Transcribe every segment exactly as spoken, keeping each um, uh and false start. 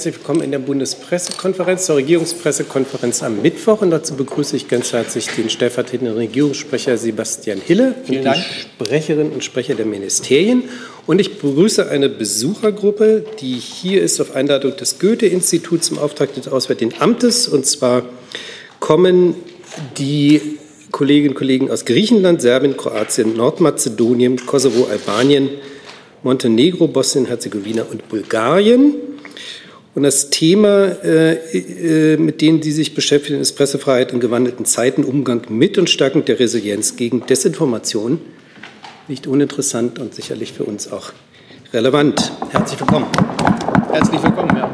herzlich willkommen in der Bundespressekonferenz, zur Regierungspressekonferenz am Mittwoch. Und dazu begrüße ich ganz herzlich den stellvertretenden Regierungssprecher Sebastian Hille Vielen und Dank. die Sprecherinnen und Sprecher der Ministerien. Und ich begrüße eine Besuchergruppe, die hier ist auf Einladung des Goethe-Instituts im Auftrag des Auswärtigen Amtes. Und zwar kommen die Kolleginnen und Kollegen aus Griechenland, Serbien, Kroatien, Nordmazedonien, Kosovo, Albanien, Montenegro, Bosnien-Herzegowina und Bulgarien. Und das Thema, äh, mit dem Sie sich beschäftigen, ist Pressefreiheit in gewandelten Zeiten, Umgang mit und Stärkung der Resilienz gegen Desinformation. Nicht uninteressant und sicherlich für uns auch relevant. Herzlich willkommen. Herzlich willkommen, ja.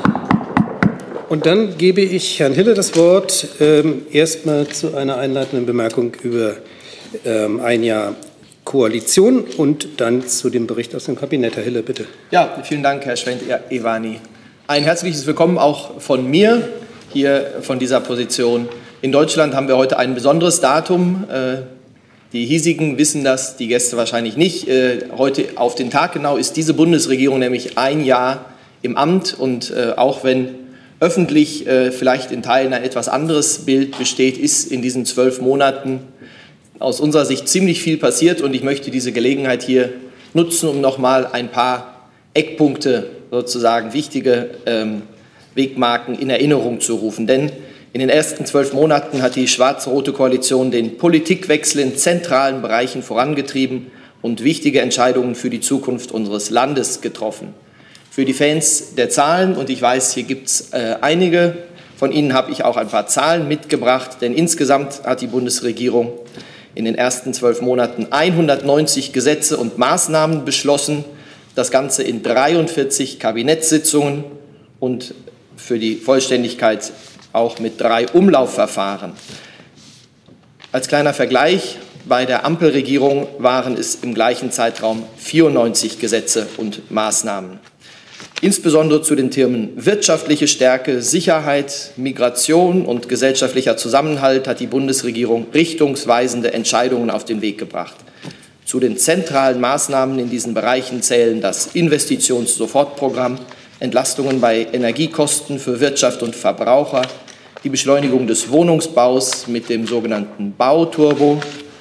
Und dann gebe ich Herrn Hille das Wort, ähm, erstmal zu einer einleitenden Bemerkung über ähm, ein Jahr Koalition und dann zu dem Bericht aus dem Kabinett. Herr Hille, bitte. Ja, vielen Dank, Herr Schwendt-Ewani. Ein herzliches Willkommen auch von mir hier von dieser Position. In Deutschland haben wir heute ein besonderes Datum. Die hiesigen wissen das, die Gäste wahrscheinlich nicht. Heute auf den Tag genau ist diese Bundesregierung nämlich ein Jahr im Amt. Und auch wenn öffentlich vielleicht in Teilen ein etwas anderes Bild besteht, ist in diesen zwölf Monaten aus unserer Sicht ziemlich viel passiert. Und ich möchte diese Gelegenheit hier nutzen, um noch mal ein paar Eckpunkte, sozusagen wichtige ähm, Wegmarken in Erinnerung zu rufen. Denn in den ersten zwölf Monaten hat die schwarz-rote Koalition den Politikwechsel in zentralen Bereichen vorangetrieben und wichtige Entscheidungen für die Zukunft unseres Landes getroffen. Für die Fans der Zahlen, und ich weiß, hier gibt es äh, einige von Ihnen, habe ich auch ein paar Zahlen mitgebracht, denn insgesamt hat die Bundesregierung in den ersten zwölf Monaten hundertneunzig Gesetze und Maßnahmen beschlossen, das Ganze in dreiundvierzig Kabinettssitzungen und für die Vollständigkeit auch mit drei Umlaufverfahren. Als kleiner Vergleich, bei der Ampelregierung waren es im gleichen Zeitraum vierundneunzig Gesetze und Maßnahmen. Insbesondere zu den Themen wirtschaftliche Stärke, Sicherheit, Migration und gesellschaftlicher Zusammenhalt hat die Bundesregierung richtungsweisende Entscheidungen auf den Weg gebracht. Zu den zentralen Maßnahmen in diesen Bereichen zählen das Investitionssofortprogramm, Entlastungen bei Energiekosten für Wirtschaft und Verbraucher, die Beschleunigung des Wohnungsbaus mit dem sogenannten Bauturbo,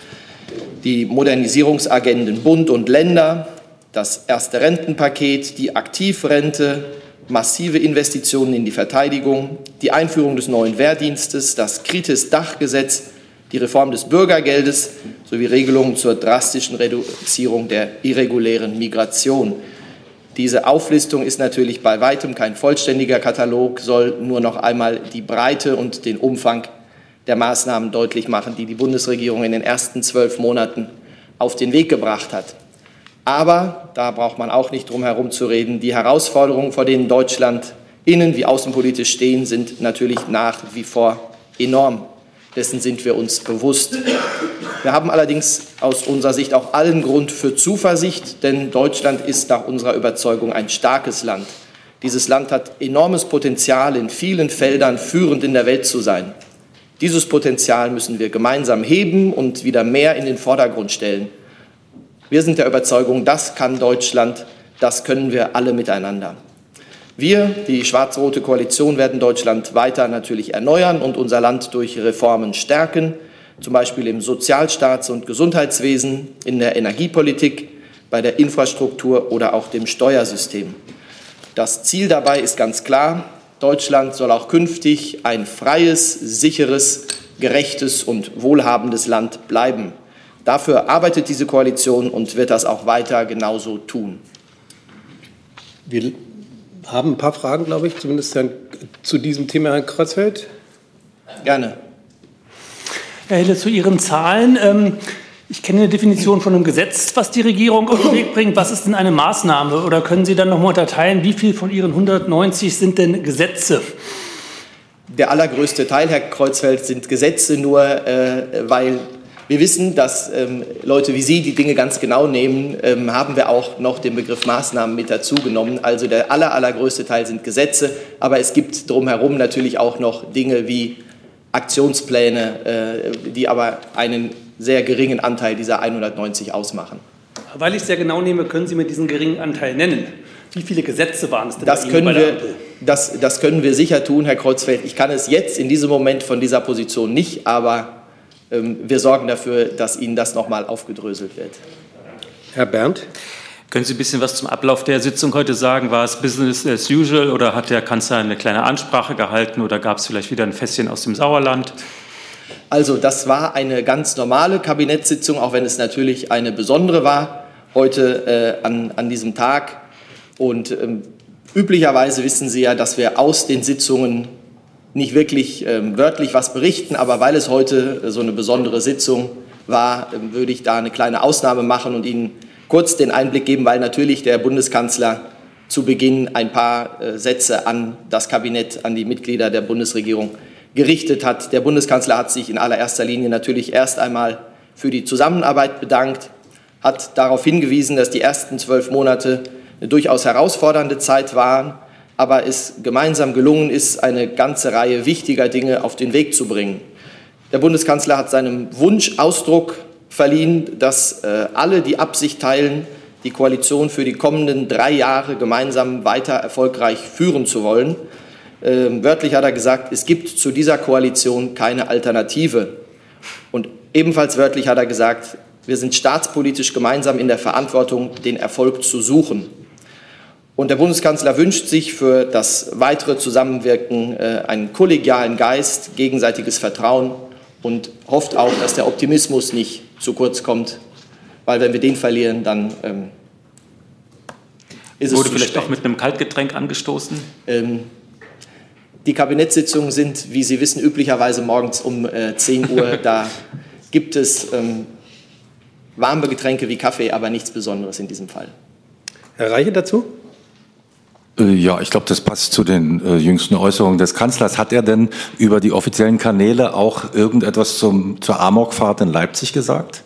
die Modernisierungsagenden Bund und Länder, das erste Rentenpaket, die Aktivrente, massive Investitionen in die Verteidigung, die Einführung des neuen Wehrdienstes, das Kritis-Dach-Gesetz, die Reform des Bürgergeldes sowie Regelungen zur drastischen Reduzierung der irregulären Migration. Diese Auflistung ist natürlich bei weitem kein vollständiger Katalog, soll nur noch einmal die Breite und den Umfang der Maßnahmen deutlich machen, die die Bundesregierung in den ersten zwölf Monaten auf den Weg gebracht hat. Aber, da braucht man auch nicht drum herum zu reden, die Herausforderungen, vor denen Deutschland innen- wie außenpolitisch stehen, sind natürlich nach wie vor enorm. Dessen sind wir uns bewusst. Wir haben allerdings aus unserer Sicht auch allen Grund für Zuversicht, denn Deutschland ist nach unserer Überzeugung ein starkes Land. Dieses Land hat enormes Potenzial, in vielen Feldern führend in der Welt zu sein. Dieses Potenzial müssen wir gemeinsam heben und wieder mehr in den Vordergrund stellen. Wir sind der Überzeugung, das kann Deutschland, das können wir alle miteinander. Wir, die schwarz-rote Koalition, werden Deutschland weiter natürlich erneuern und unser Land durch Reformen stärken, zum Beispiel im Sozialstaats- und Gesundheitswesen, in der Energiepolitik, bei der Infrastruktur oder auch dem Steuersystem. Das Ziel dabei ist ganz klar: Deutschland soll auch künftig ein freies, sicheres, gerechtes und wohlhabendes Land bleiben. Dafür arbeitet diese Koalition und wird das auch weiter genauso tun. Wir haben ein paar Fragen, glaube ich, zumindest zu diesem Thema, Herrn Creutzfeldt. Gerne. Herr Hille, zu Ihren Zahlen. Ich kenne eine Definition von einem Gesetz, was die Regierung auf den Weg bringt. Was ist denn eine Maßnahme? Oder können Sie dann noch mal unterteilen, wie viel von Ihren hundertneunzig sind denn Gesetze? Der allergrößte Teil, Herr Creutzfeldt, sind Gesetze, nur äh, weil wir wissen, dass ähm, Leute wie Sie die Dinge ganz genau nehmen, ähm, haben wir auch noch den Begriff Maßnahmen mit dazu genommen. Also der aller, allergrößte Teil sind Gesetze, aber es gibt drumherum natürlich auch noch Dinge wie Aktionspläne, äh, die aber einen sehr geringen Anteil dieser hundertneunzig ausmachen. Weil ich es sehr genau nehme, können Sie mir diesen geringen Anteil nennen. Wie viele Gesetze waren es denn das bei können Ihnen bei der wir, Ampel? das, das können wir sicher tun, Herr Kreuzfeld. Ich kann es jetzt in diesem Moment von dieser Position nicht, aber ähm, wir sorgen dafür, dass Ihnen das noch mal aufgedröselt wird. Herr Berndt. Können Sie ein bisschen was zum Ablauf der Sitzung heute sagen? War es Business as usual oder hat der Kanzler eine kleine Ansprache gehalten oder gab es vielleicht wieder ein Fässchen aus dem Sauerland? Also das war eine ganz normale Kabinettssitzung, auch wenn es natürlich eine besondere war heute äh, an, an diesem Tag. Und ähm, üblicherweise wissen Sie ja, dass wir aus den Sitzungen nicht wirklich ähm, wörtlich was berichten, aber weil es heute äh, so eine besondere Sitzung war, äh, würde ich da eine kleine Ausnahme machen und Ihnen kurz den Einblick geben, weil natürlich der Bundeskanzler zu Beginn ein paar äh, Sätze an das Kabinett, an die Mitglieder der Bundesregierung gerichtet hat. Der Bundeskanzler hat sich in allererster Linie natürlich erst einmal für die Zusammenarbeit bedankt, hat darauf hingewiesen, dass die ersten zwölf Monate eine durchaus herausfordernde Zeit waren, aber es gemeinsam gelungen ist, eine ganze Reihe wichtiger Dinge auf den Weg zu bringen. Der Bundeskanzler hat seinem Wunsch Ausdruck verliehen, dass äh, alle die Absicht teilen, die Koalition für die kommenden drei Jahre gemeinsam weiter erfolgreich führen zu wollen. Ähm, wörtlich hat er gesagt, es gibt zu dieser Koalition keine Alternative. Und ebenfalls wörtlich hat er gesagt, wir sind staatspolitisch gemeinsam in der Verantwortung, den Erfolg zu suchen. Und der Bundeskanzler wünscht sich für das weitere Zusammenwirken äh, einen kollegialen Geist, gegenseitiges Vertrauen und hofft auch, dass der Optimismus nicht zu kurz kommt, weil wenn wir den verlieren, dann ähm, ist es Wurde zu vielleicht spät. auch mit einem Kaltgetränk angestoßen? Ähm, die Kabinettssitzungen sind, wie Sie wissen, üblicherweise morgens um äh, zehn Uhr. Da gibt es ähm, warme Getränke wie Kaffee, aber nichts Besonderes in diesem Fall. Herr Reiche dazu? Äh, Ja, ich glaube, das passt zu den äh, jüngsten Äußerungen des Kanzlers. Hat er denn über die offiziellen Kanäle auch irgendetwas zum, zur Amokfahrt in Leipzig gesagt?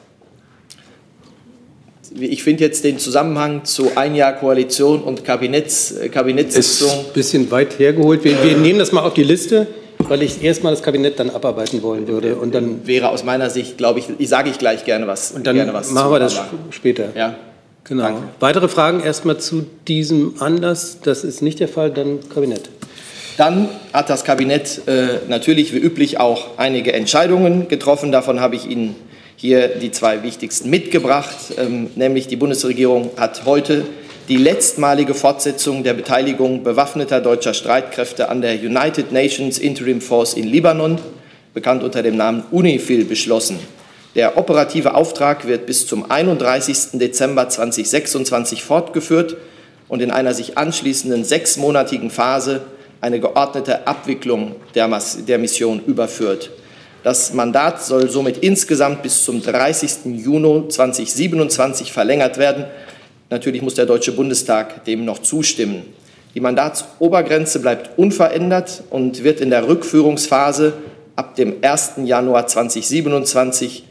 Ich finde jetzt den Zusammenhang zu ein Jahr Koalition und Kabinetts, äh, Kabinettssitzung. Ein bisschen weit hergeholt. Wir, wir nehmen das mal auf die Liste, weil ich erstmal das Kabinett dann abarbeiten wollen würde. Und dann, wäre aus meiner Sicht, glaube ich, ich sage ich gleich gerne was. und dann gerne was machen zu, wir das aber- später. Ja. Genau. Danke. Weitere Fragen erstmal zu diesem Anlass? Das ist nicht der Fall, dann Kabinett. Dann hat das Kabinett äh, natürlich wie üblich auch einige Entscheidungen getroffen. Davon habe ich Ihnen hier die zwei wichtigsten mitgebracht. Ähm, nämlich die Bundesregierung hat heute die letztmalige Fortsetzung der Beteiligung bewaffneter deutscher Streitkräfte an der United Nations Interim Force in Libanon, bekannt unter dem Namen UNIFIL, beschlossen. Der operative Auftrag wird bis zum einunddreißigsten Dezember zweitausendsechsundzwanzig fortgeführt und in einer sich anschließenden sechsmonatigen Phase eine geordnete Abwicklung der, Mas- der Mission überführt. Das Mandat soll somit insgesamt bis zum dreißigsten Juni zweitausendsiebenundzwanzig verlängert werden. Natürlich muss der Deutsche Bundestag dem noch zustimmen. Die Mandatsobergrenze bleibt unverändert und wird in der Rückführungsphase ab dem ersten Januar zweitausendsiebenundzwanzig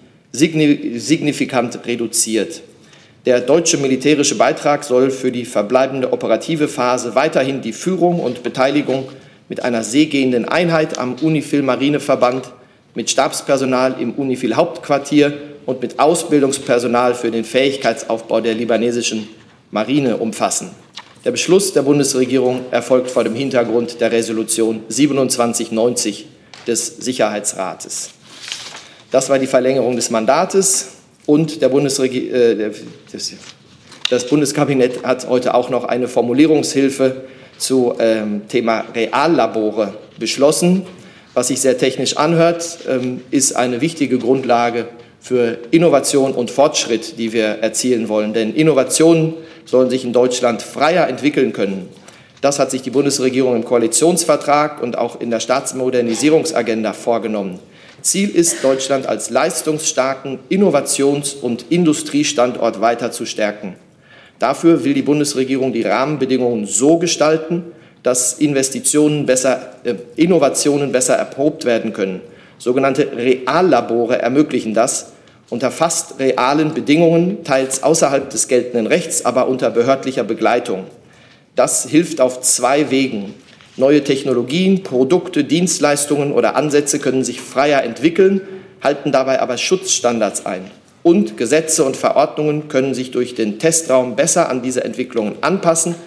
signifikant reduziert. Der deutsche militärische Beitrag soll für die verbleibende operative Phase weiterhin die Führung und Beteiligung mit einer seegehenden Einheit am UNIFIL-Marineverband, mit Stabspersonal im UNIFIL-Hauptquartier und mit Ausbildungspersonal für den Fähigkeitsaufbau der libanesischen Marine umfassen. Der Beschluss der Bundesregierung erfolgt vor dem Hintergrund der Resolution siebenundzwanzig neunzig des Sicherheitsrates. Das war die Verlängerung des Mandates und der Bundesregi- äh, das, das Bundeskabinett hat heute auch noch eine Formulierungshilfe zu ähm, Thema Reallabore beschlossen. Was sich sehr technisch anhört, ähm, ist eine wichtige Grundlage für Innovation und Fortschritt, die wir erzielen wollen. Denn Innovationen sollen sich in Deutschland freier entwickeln können. Das hat sich die Bundesregierung im Koalitionsvertrag und auch in der Staatsmodernisierungsagenda vorgenommen. Ziel ist, Deutschland als leistungsstarken Innovations- und Industriestandort weiter zu stärken. Dafür will die Bundesregierung die Rahmenbedingungen so gestalten, dass Investitionen besser, äh, Innovationen besser erprobt werden können. Sogenannte Reallabore ermöglichen das unter fast realen Bedingungen, teils außerhalb des geltenden Rechts, aber unter behördlicher Begleitung. Das hilft auf zwei Wegen. Neue Technologien, Produkte, Dienstleistungen oder Ansätze können sich freier entwickeln, halten dabei aber Schutzstandards ein. Und Gesetze und Verordnungen können sich durch den Testraum besser an diese Entwicklungen anpassen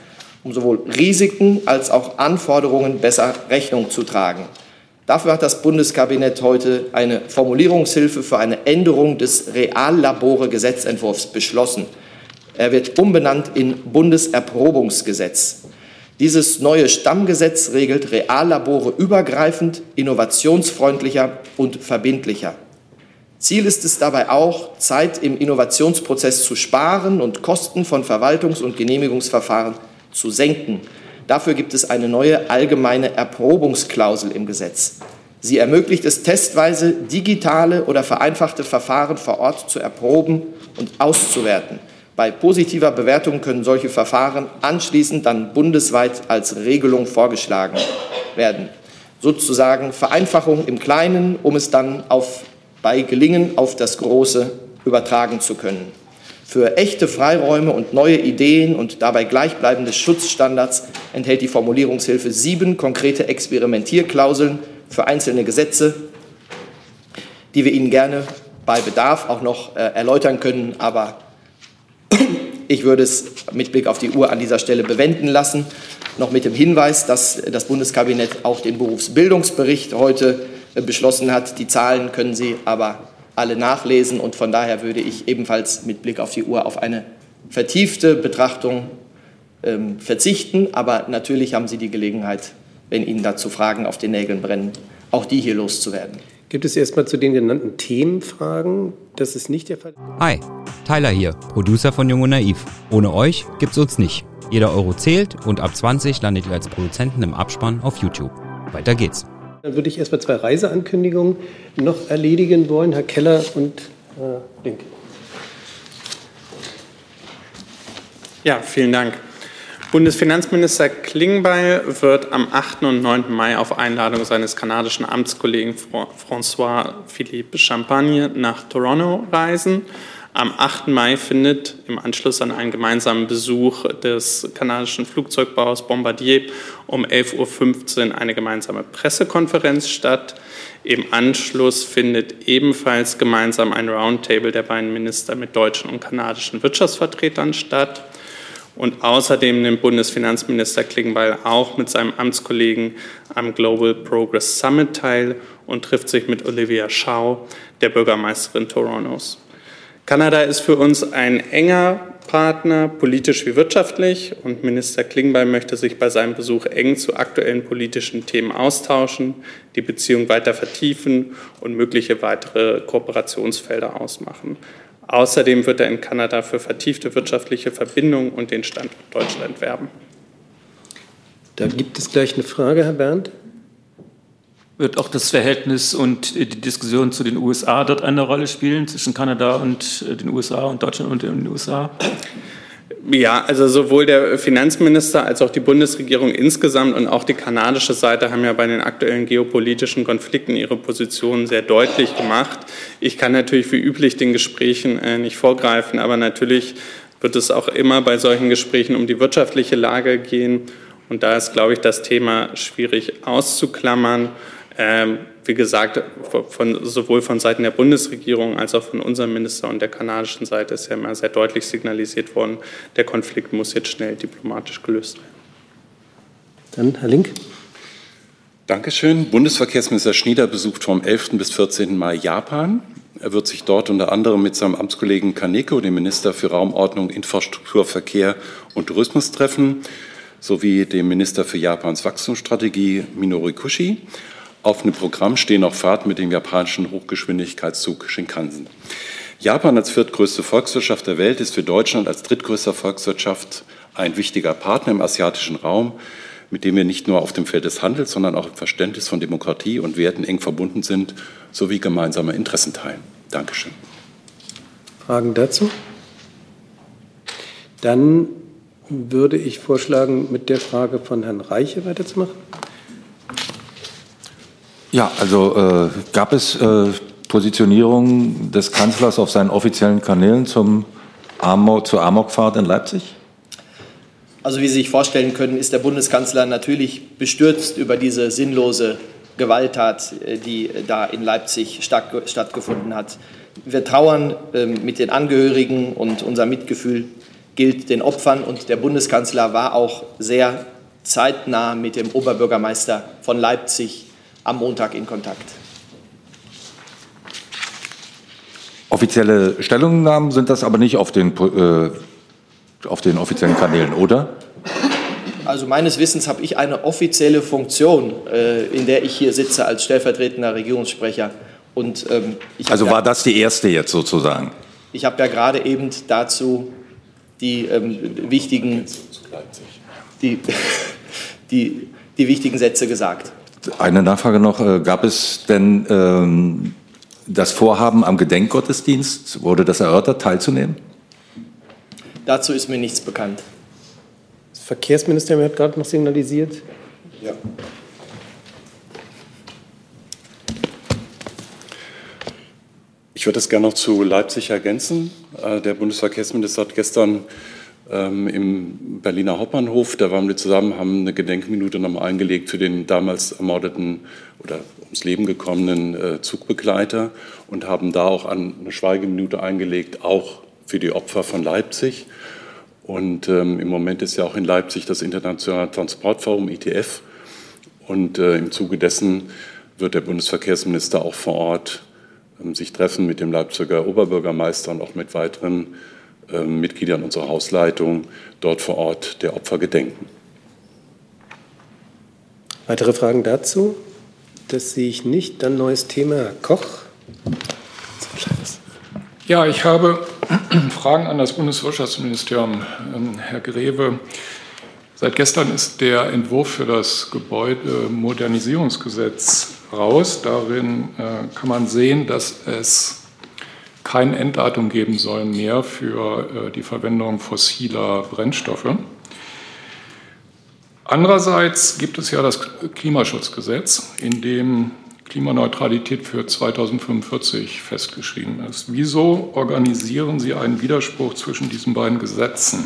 um sowohl Risiken als auch Anforderungen besser Rechnung zu tragen. Dafür hat das Bundeskabinett heute eine Formulierungshilfe für eine Änderung des Reallabore-Gesetzentwurfs beschlossen. Er wird umbenannt in Bundeserprobungsgesetz. Dieses neue Stammgesetz regelt Reallabore übergreifend, innovationsfreundlicher und verbindlicher. Ziel ist es dabei auch, Zeit im Innovationsprozess zu sparen und Kosten von Verwaltungs- und Genehmigungsverfahren zu senken. Dafür gibt es eine neue allgemeine Erprobungsklausel im Gesetz. Sie ermöglicht es testweise, digitale oder vereinfachte Verfahren vor Ort zu erproben und auszuwerten. Bei positiver Bewertung können solche Verfahren anschließend dann bundesweit als Regelung vorgeschlagen werden. Sozusagen Vereinfachung im Kleinen, um es dann auf, bei Gelingen auf das Große übertragen zu können. Für echte Freiräume und neue Ideen und dabei gleichbleibende Schutzstandards enthält die Formulierungshilfe sieben konkrete Experimentierklauseln für einzelne Gesetze, die wir Ihnen gerne bei Bedarf auch noch äh, erläutern können, aber ich würde es mit Blick auf die Uhr an dieser Stelle bewenden lassen, noch mit dem Hinweis, dass das Bundeskabinett auch den Berufsbildungsbericht heute beschlossen hat. Die Zahlen können Sie aber alle nachlesen und von daher würde ich ebenfalls mit Blick auf die Uhr auf eine vertiefte Betrachtung ähm, verzichten. Aber natürlich haben Sie die Gelegenheit, wenn Ihnen dazu Fragen auf den Nägeln brennen, auch die hier loszuwerden. Gibt es erstmal zu den genannten Themen Fragen? Das ist nicht der Fall. Hi, Tyler hier, Producer von Jung und Naiv. Ohne euch gibt's uns nicht. Jeder Euro zählt und ab zwanzig landet ihr als Produzenten im Abspann auf YouTube. Weiter geht's. Dann würde ich erstmal zwei Reiseankündigungen noch erledigen wollen. Herr Keller und äh, Link. Ja, vielen Dank. Bundesfinanzminister Klingbeil wird am achten und neunten Mai auf Einladung seines kanadischen Amtskollegen François-Philippe Champagne nach Toronto reisen. Am achten Mai findet im Anschluss an einen gemeinsamen Besuch des kanadischen Flugzeugbaus Bombardier um elf Uhr fünfzehn eine gemeinsame Pressekonferenz statt. Im Anschluss findet ebenfalls gemeinsam ein Roundtable der beiden Minister mit deutschen und kanadischen Wirtschaftsvertretern statt. Und außerdem nimmt Bundesfinanzminister Klingbeil auch mit seinem Amtskollegen am Global Progress Summit teil und trifft sich mit Olivia Chow, der Bürgermeisterin Torontos. Kanada ist für uns ein enger Partner, politisch wie wirtschaftlich, und Minister Klingbeil möchte sich bei seinem Besuch eng zu aktuellen politischen Themen austauschen, die Beziehung weiter vertiefen und mögliche weitere Kooperationsfelder ausmachen. Außerdem wird er in Kanada für vertiefte wirtschaftliche Verbindungen und den Standort Deutschland werben. Da gibt es gleich eine Frage, Herr Berndt. Wird auch das Verhältnis und die Diskussion zu den U S A dort eine Rolle spielen, zwischen Kanada und den U S A und Deutschland und den U S A? Ja, also sowohl der Finanzminister als auch die Bundesregierung insgesamt und auch die kanadische Seite haben ja bei den aktuellen geopolitischen Konflikten ihre Positionen sehr deutlich gemacht. Ich kann natürlich wie üblich den Gesprächen äh, nicht vorgreifen, aber natürlich wird es auch immer bei solchen Gesprächen um die wirtschaftliche Lage gehen. Und da ist, glaube ich, das Thema schwierig auszuklammern. Ähm, wie gesagt, von, sowohl von Seiten der Bundesregierung als auch von unserem Minister und der kanadischen Seite ist ja immer sehr deutlich signalisiert worden, der Konflikt muss jetzt schnell diplomatisch gelöst werden. Dann Herr Link. Dankeschön. Bundesverkehrsminister Schnieder besucht vom elften bis vierzehnten Mai Japan. Er wird sich dort unter anderem mit seinem Amtskollegen Kaneko, dem Minister für Raumordnung, Infrastruktur, Verkehr und Tourismus, treffen, sowie dem Minister für Japans Wachstumsstrategie Minoru Kushi. Auf dem Programm stehen auch Fahrten mit dem japanischen Hochgeschwindigkeitszug Shinkansen. Japan als viertgrößte Volkswirtschaft der Welt ist für Deutschland als drittgrößter Volkswirtschaft ein wichtiger Partner im asiatischen Raum, mit dem wir nicht nur auf dem Feld des Handels, sondern auch im Verständnis von Demokratie und Werten eng verbunden sind, sowie gemeinsame Interessen teilen. Dankeschön. Fragen dazu? Dann würde ich vorschlagen, mit der Frage von Herrn Reiche weiterzumachen. Ja, also äh, gab es äh, Positionierung des Kanzlers auf seinen offiziellen Kanälen zum Amok, zur Amokfahrt in Leipzig? Also wie Sie sich vorstellen können, ist der Bundeskanzler natürlich bestürzt über diese sinnlose Gewalttat, die da in Leipzig statt, stattgefunden hat. Wir trauern äh, mit den Angehörigen und unser Mitgefühl gilt den Opfern. Und der Bundeskanzler war auch sehr zeitnah mit dem Oberbürgermeister von Leipzig am Montag in Kontakt. Offizielle Stellungnahmen sind das aber nicht auf den, äh, auf den offiziellen Kanälen, oder? Also meines Wissens habe ich eine offizielle Funktion, äh, in der ich hier sitze als stellvertretender Regierungssprecher. Und, ähm, ich also war ja, das die erste jetzt sozusagen? Ich habe ja gerade eben dazu die ähm, wichtigen, die, die, die wichtigen Sätze gesagt. Eine Nachfrage noch. Gab es denn ähm, das Vorhaben am Gedenkgottesdienst, wurde das erörtert, teilzunehmen? Dazu ist mir nichts bekannt. Das Verkehrsministerium hat gerade noch signalisiert. Ja. Ich würde es gerne noch zu Leipzig ergänzen. Der Bundesverkehrsminister hat gestern ähm, im Berliner Hauptbahnhof, da waren wir zusammen, haben eine Gedenkminute nochmal eingelegt für den damals ermordeten oder ums Leben gekommenen äh, Zugbegleiter und haben da auch an eine Schweigeminute eingelegt, auch für die Opfer von Leipzig. Und ähm, im Moment ist ja auch in Leipzig das Internationale Transportforum I T F. Und äh, im Zuge dessen wird der Bundesverkehrsminister auch vor Ort ähm, sich treffen mit dem Leipziger Oberbürgermeister und auch mit weiteren äh, Mitgliedern unserer Hausleitung dort vor Ort der Opfer gedenken. Weitere Fragen dazu? Das sehe ich nicht. Dann neues Thema. Herr Koch. Ja, ich habe Fragen an das Bundeswirtschaftsministerium. Herr Greve, seit gestern ist der Entwurf für das Gebäudemodernisierungsgesetz raus. Darin äh, kann man sehen, dass es kein Enddatum geben soll mehr für äh, die Verwendung fossiler Brennstoffe. Andererseits gibt es ja das Klimaschutzgesetz, in dem Klimaneutralität für zweitausendfünfundvierzig festgeschrieben ist. Wieso organisieren Sie einen Widerspruch zwischen diesen beiden Gesetzen?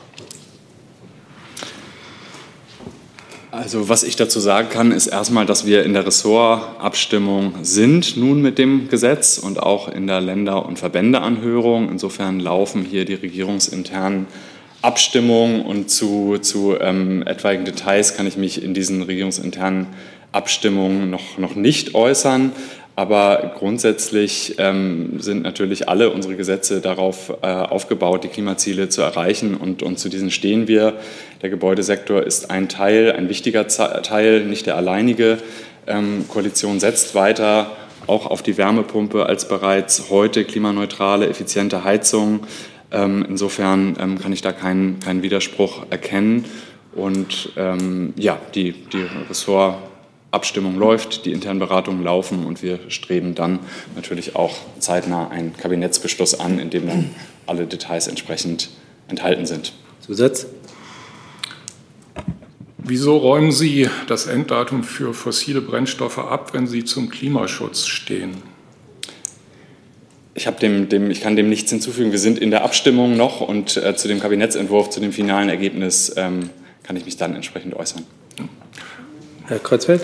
Also was ich dazu sagen kann, ist erstmal, dass wir in der Ressortabstimmung sind nun mit dem Gesetz und auch in der Länder- und Verbändeanhörung. Insofern laufen hier die regierungsinternen Abstimmungen und zu, zu ähm, etwaigen Details kann ich mich in diesen regierungsinternen Abstimmungen noch, noch nicht äußern. Aber grundsätzlich ähm, sind natürlich alle unsere Gesetze darauf äh, aufgebaut, die Klimaziele zu erreichen. Und, und zu diesen stehen wir. Der Gebäudesektor ist ein Teil, ein wichtiger Teil, nicht der alleinige. Ähm, Koalition setzt weiter auch auf die Wärmepumpe als bereits heute klimaneutrale, effiziente Heizung. Ähm, insofern ähm, kann ich da keinen, keinen Widerspruch erkennen. Und ähm, ja, die, die Ressort Abstimmung läuft, die internen Beratungen laufen und wir streben dann natürlich auch zeitnah einen Kabinettsbeschluss an, in dem dann alle Details entsprechend enthalten sind. Zusatz? Wieso räumen Sie das Enddatum für fossile Brennstoffe ab, wenn Sie zum Klimaschutz stehen? Ich, hab dem, dem, ich kann dem nichts hinzufügen. Wir sind in der Abstimmung noch und äh, zu dem Kabinettsentwurf, zu dem finalen Ergebnis ähm, kann ich mich dann entsprechend äußern. Herr Kreuzfeld?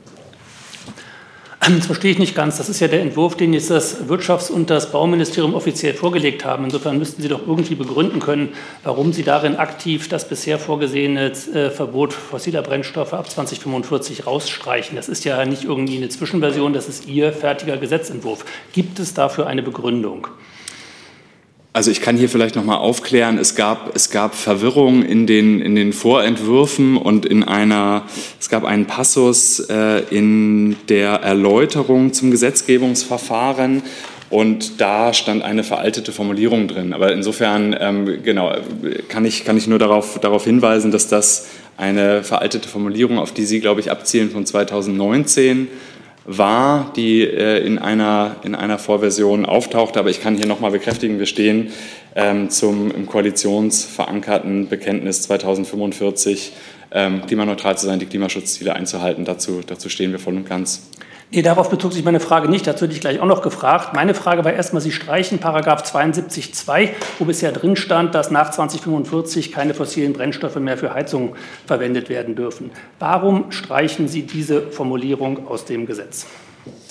Das verstehe ich nicht ganz. Das ist ja der Entwurf, den jetzt das Wirtschafts- und das Bauministerium offiziell vorgelegt haben. Insofern müssten Sie doch irgendwie begründen können, warum Sie darin aktiv das bisher vorgesehene äh, Verbot fossiler Brennstoffe ab zweitausendfünfundvierzig rausstreichen. Das ist ja nicht irgendwie eine Zwischenversion, das ist Ihr fertiger Gesetzentwurf. Gibt es dafür eine Begründung? Also ich kann hier vielleicht noch mal aufklären, es gab, es gab Verwirrung in den, in den Vorentwürfen und in einer, es gab einen Passus äh, in der Erläuterung zum Gesetzgebungsverfahren und da stand eine veraltete Formulierung drin. Aber insofern ähm, genau, kann ich, kann ich nur darauf, darauf hinweisen, dass das eine veraltete Formulierung, auf die Sie, glaube ich, abzielen, von zweitausendneunzehn war, die äh, in, einer, in einer Vorversion auftauchte. Aber ich kann hier nochmal bekräftigen, wir stehen ähm, zum im koalitionsverankerten Bekenntnis zweitausendfünfundvierzig ähm, klimaneutral zu sein, die Klimaschutzziele einzuhalten. Dazu, dazu stehen wir voll und ganz. Nee, darauf bezog sich meine Frage nicht. Dazu hätte ich gleich auch noch gefragt. Meine Frage war erstmal, Sie streichen Paragraph zweiundsiebzig Absatz zwei, wo bisher drin stand, dass nach zweitausendfünfundvierzig keine fossilen Brennstoffe mehr für Heizung verwendet werden dürfen. Warum streichen Sie diese Formulierung aus dem Gesetz?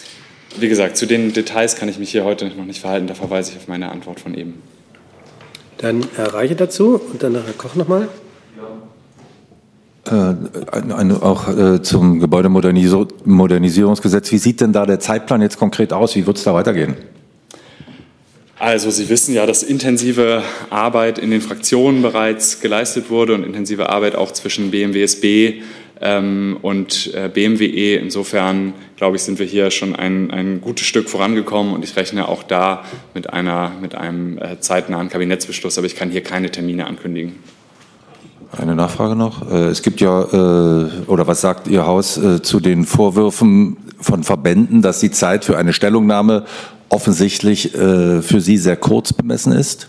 Wie gesagt, zu den Details kann ich mich hier heute noch nicht verhalten. Da verweise ich auf meine Antwort von eben. Dann Herr Reiche dazu und dann Herr Koch nochmal. Äh, eine, auch äh, zum Gebäudemodernisierungsgesetz. Wie sieht denn da der Zeitplan jetzt konkret aus? Wie wird es da weitergehen? Also Sie wissen ja, dass intensive Arbeit in den Fraktionen bereits geleistet wurde und intensive Arbeit auch zwischen B M W S B ähm, und äh, B M W E. Insofern, glaube ich, sind wir hier schon ein, ein gutes Stück vorangekommen und ich rechne auch da mit, einer, mit einem äh, zeitnahen Kabinettsbeschluss, aber ich kann hier keine Termine ankündigen. Eine Nachfrage noch. Es gibt ja, oder was sagt Ihr Haus zu den Vorwürfen von Verbänden, dass die Zeit für eine Stellungnahme offensichtlich für Sie sehr kurz bemessen ist?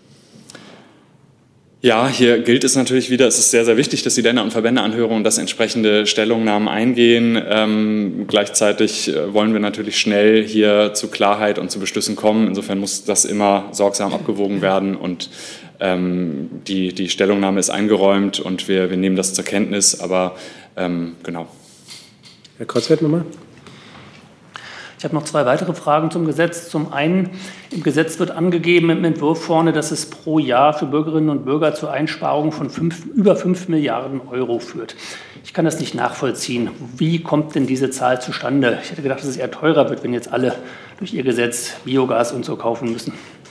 Ja, hier gilt es natürlich wieder, es ist sehr, sehr wichtig, dass die Länder- und Verbändeanhörungen das entsprechende Stellungnahmen eingehen. Ähm, gleichzeitig wollen wir natürlich schnell hier zu Klarheit und zu Beschlüssen kommen. Insofern muss das immer sorgsam abgewogen werden und ähm, die, die Stellungnahme ist eingeräumt und wir, wir nehmen das zur Kenntnis, aber ähm, genau. Herr Kreuzfeld nochmal. Ich habe noch zwei weitere Fragen zum Gesetz. Zum einen, im Gesetz wird angegeben im Entwurf vorne, dass es pro Jahr für Bürgerinnen und Bürger zur Einsparung von fünf, über fünf Milliarden Euro führt. Ich kann das nicht nachvollziehen. Wie kommt denn diese Zahl zustande? Ich hätte gedacht, dass es eher teurer wird, wenn jetzt alle durch ihr Gesetz Biogas und so kaufen müssen.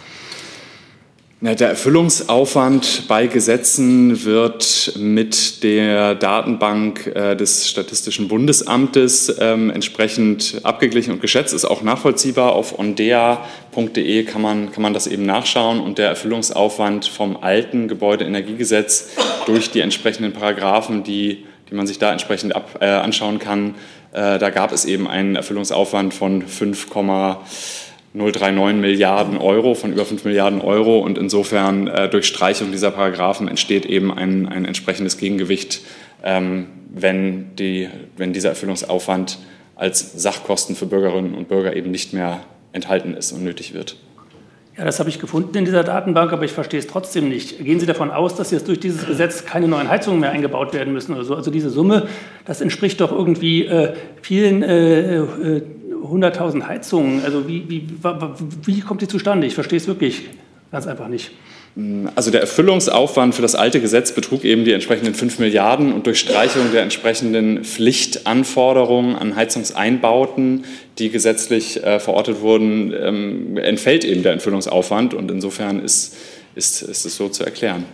Der Erfüllungsaufwand bei Gesetzen wird mit der Datenbank äh, des Statistischen Bundesamtes ähm, entsprechend abgeglichen und geschätzt. Ist auch nachvollziehbar. Auf ondea punkt de kann man, kann man das eben nachschauen. Und der Erfüllungsaufwand vom alten Gebäudeenergiegesetz durch die entsprechenden Paragraphen, die, die man sich da entsprechend ab, äh, anschauen kann, äh, da gab es eben einen Erfüllungsaufwand von fünf Komma null drei neun Milliarden Euro, von über fünf Milliarden Euro. Und insofern äh, durch Streichung dieser Paragraphen entsteht eben ein, ein entsprechendes Gegengewicht, ähm, wenn, die, wenn dieser Erfüllungsaufwand als Sachkosten für Bürgerinnen und Bürger eben nicht mehr enthalten ist und nötig wird. Ja, das habe ich gefunden in dieser Datenbank, aber ich verstehe es trotzdem nicht. Gehen Sie davon aus, dass jetzt durch dieses Gesetz keine neuen Heizungen mehr eingebaut werden müssen oder so? Also diese Summe, das entspricht doch irgendwie äh, vielen äh, äh, hunderttausend Heizungen. Also wie, wie, wie kommt die zustande? Ich verstehe es wirklich ganz einfach nicht. Also der Erfüllungsaufwand für das alte Gesetz betrug eben die entsprechenden fünf Milliarden und durch Streichung der entsprechenden Pflichtanforderungen an Heizungseinbauten, die gesetzlich äh, verortet wurden, ähm, entfällt eben der Erfüllungsaufwand und insofern ist, ist, ist es so zu erklären.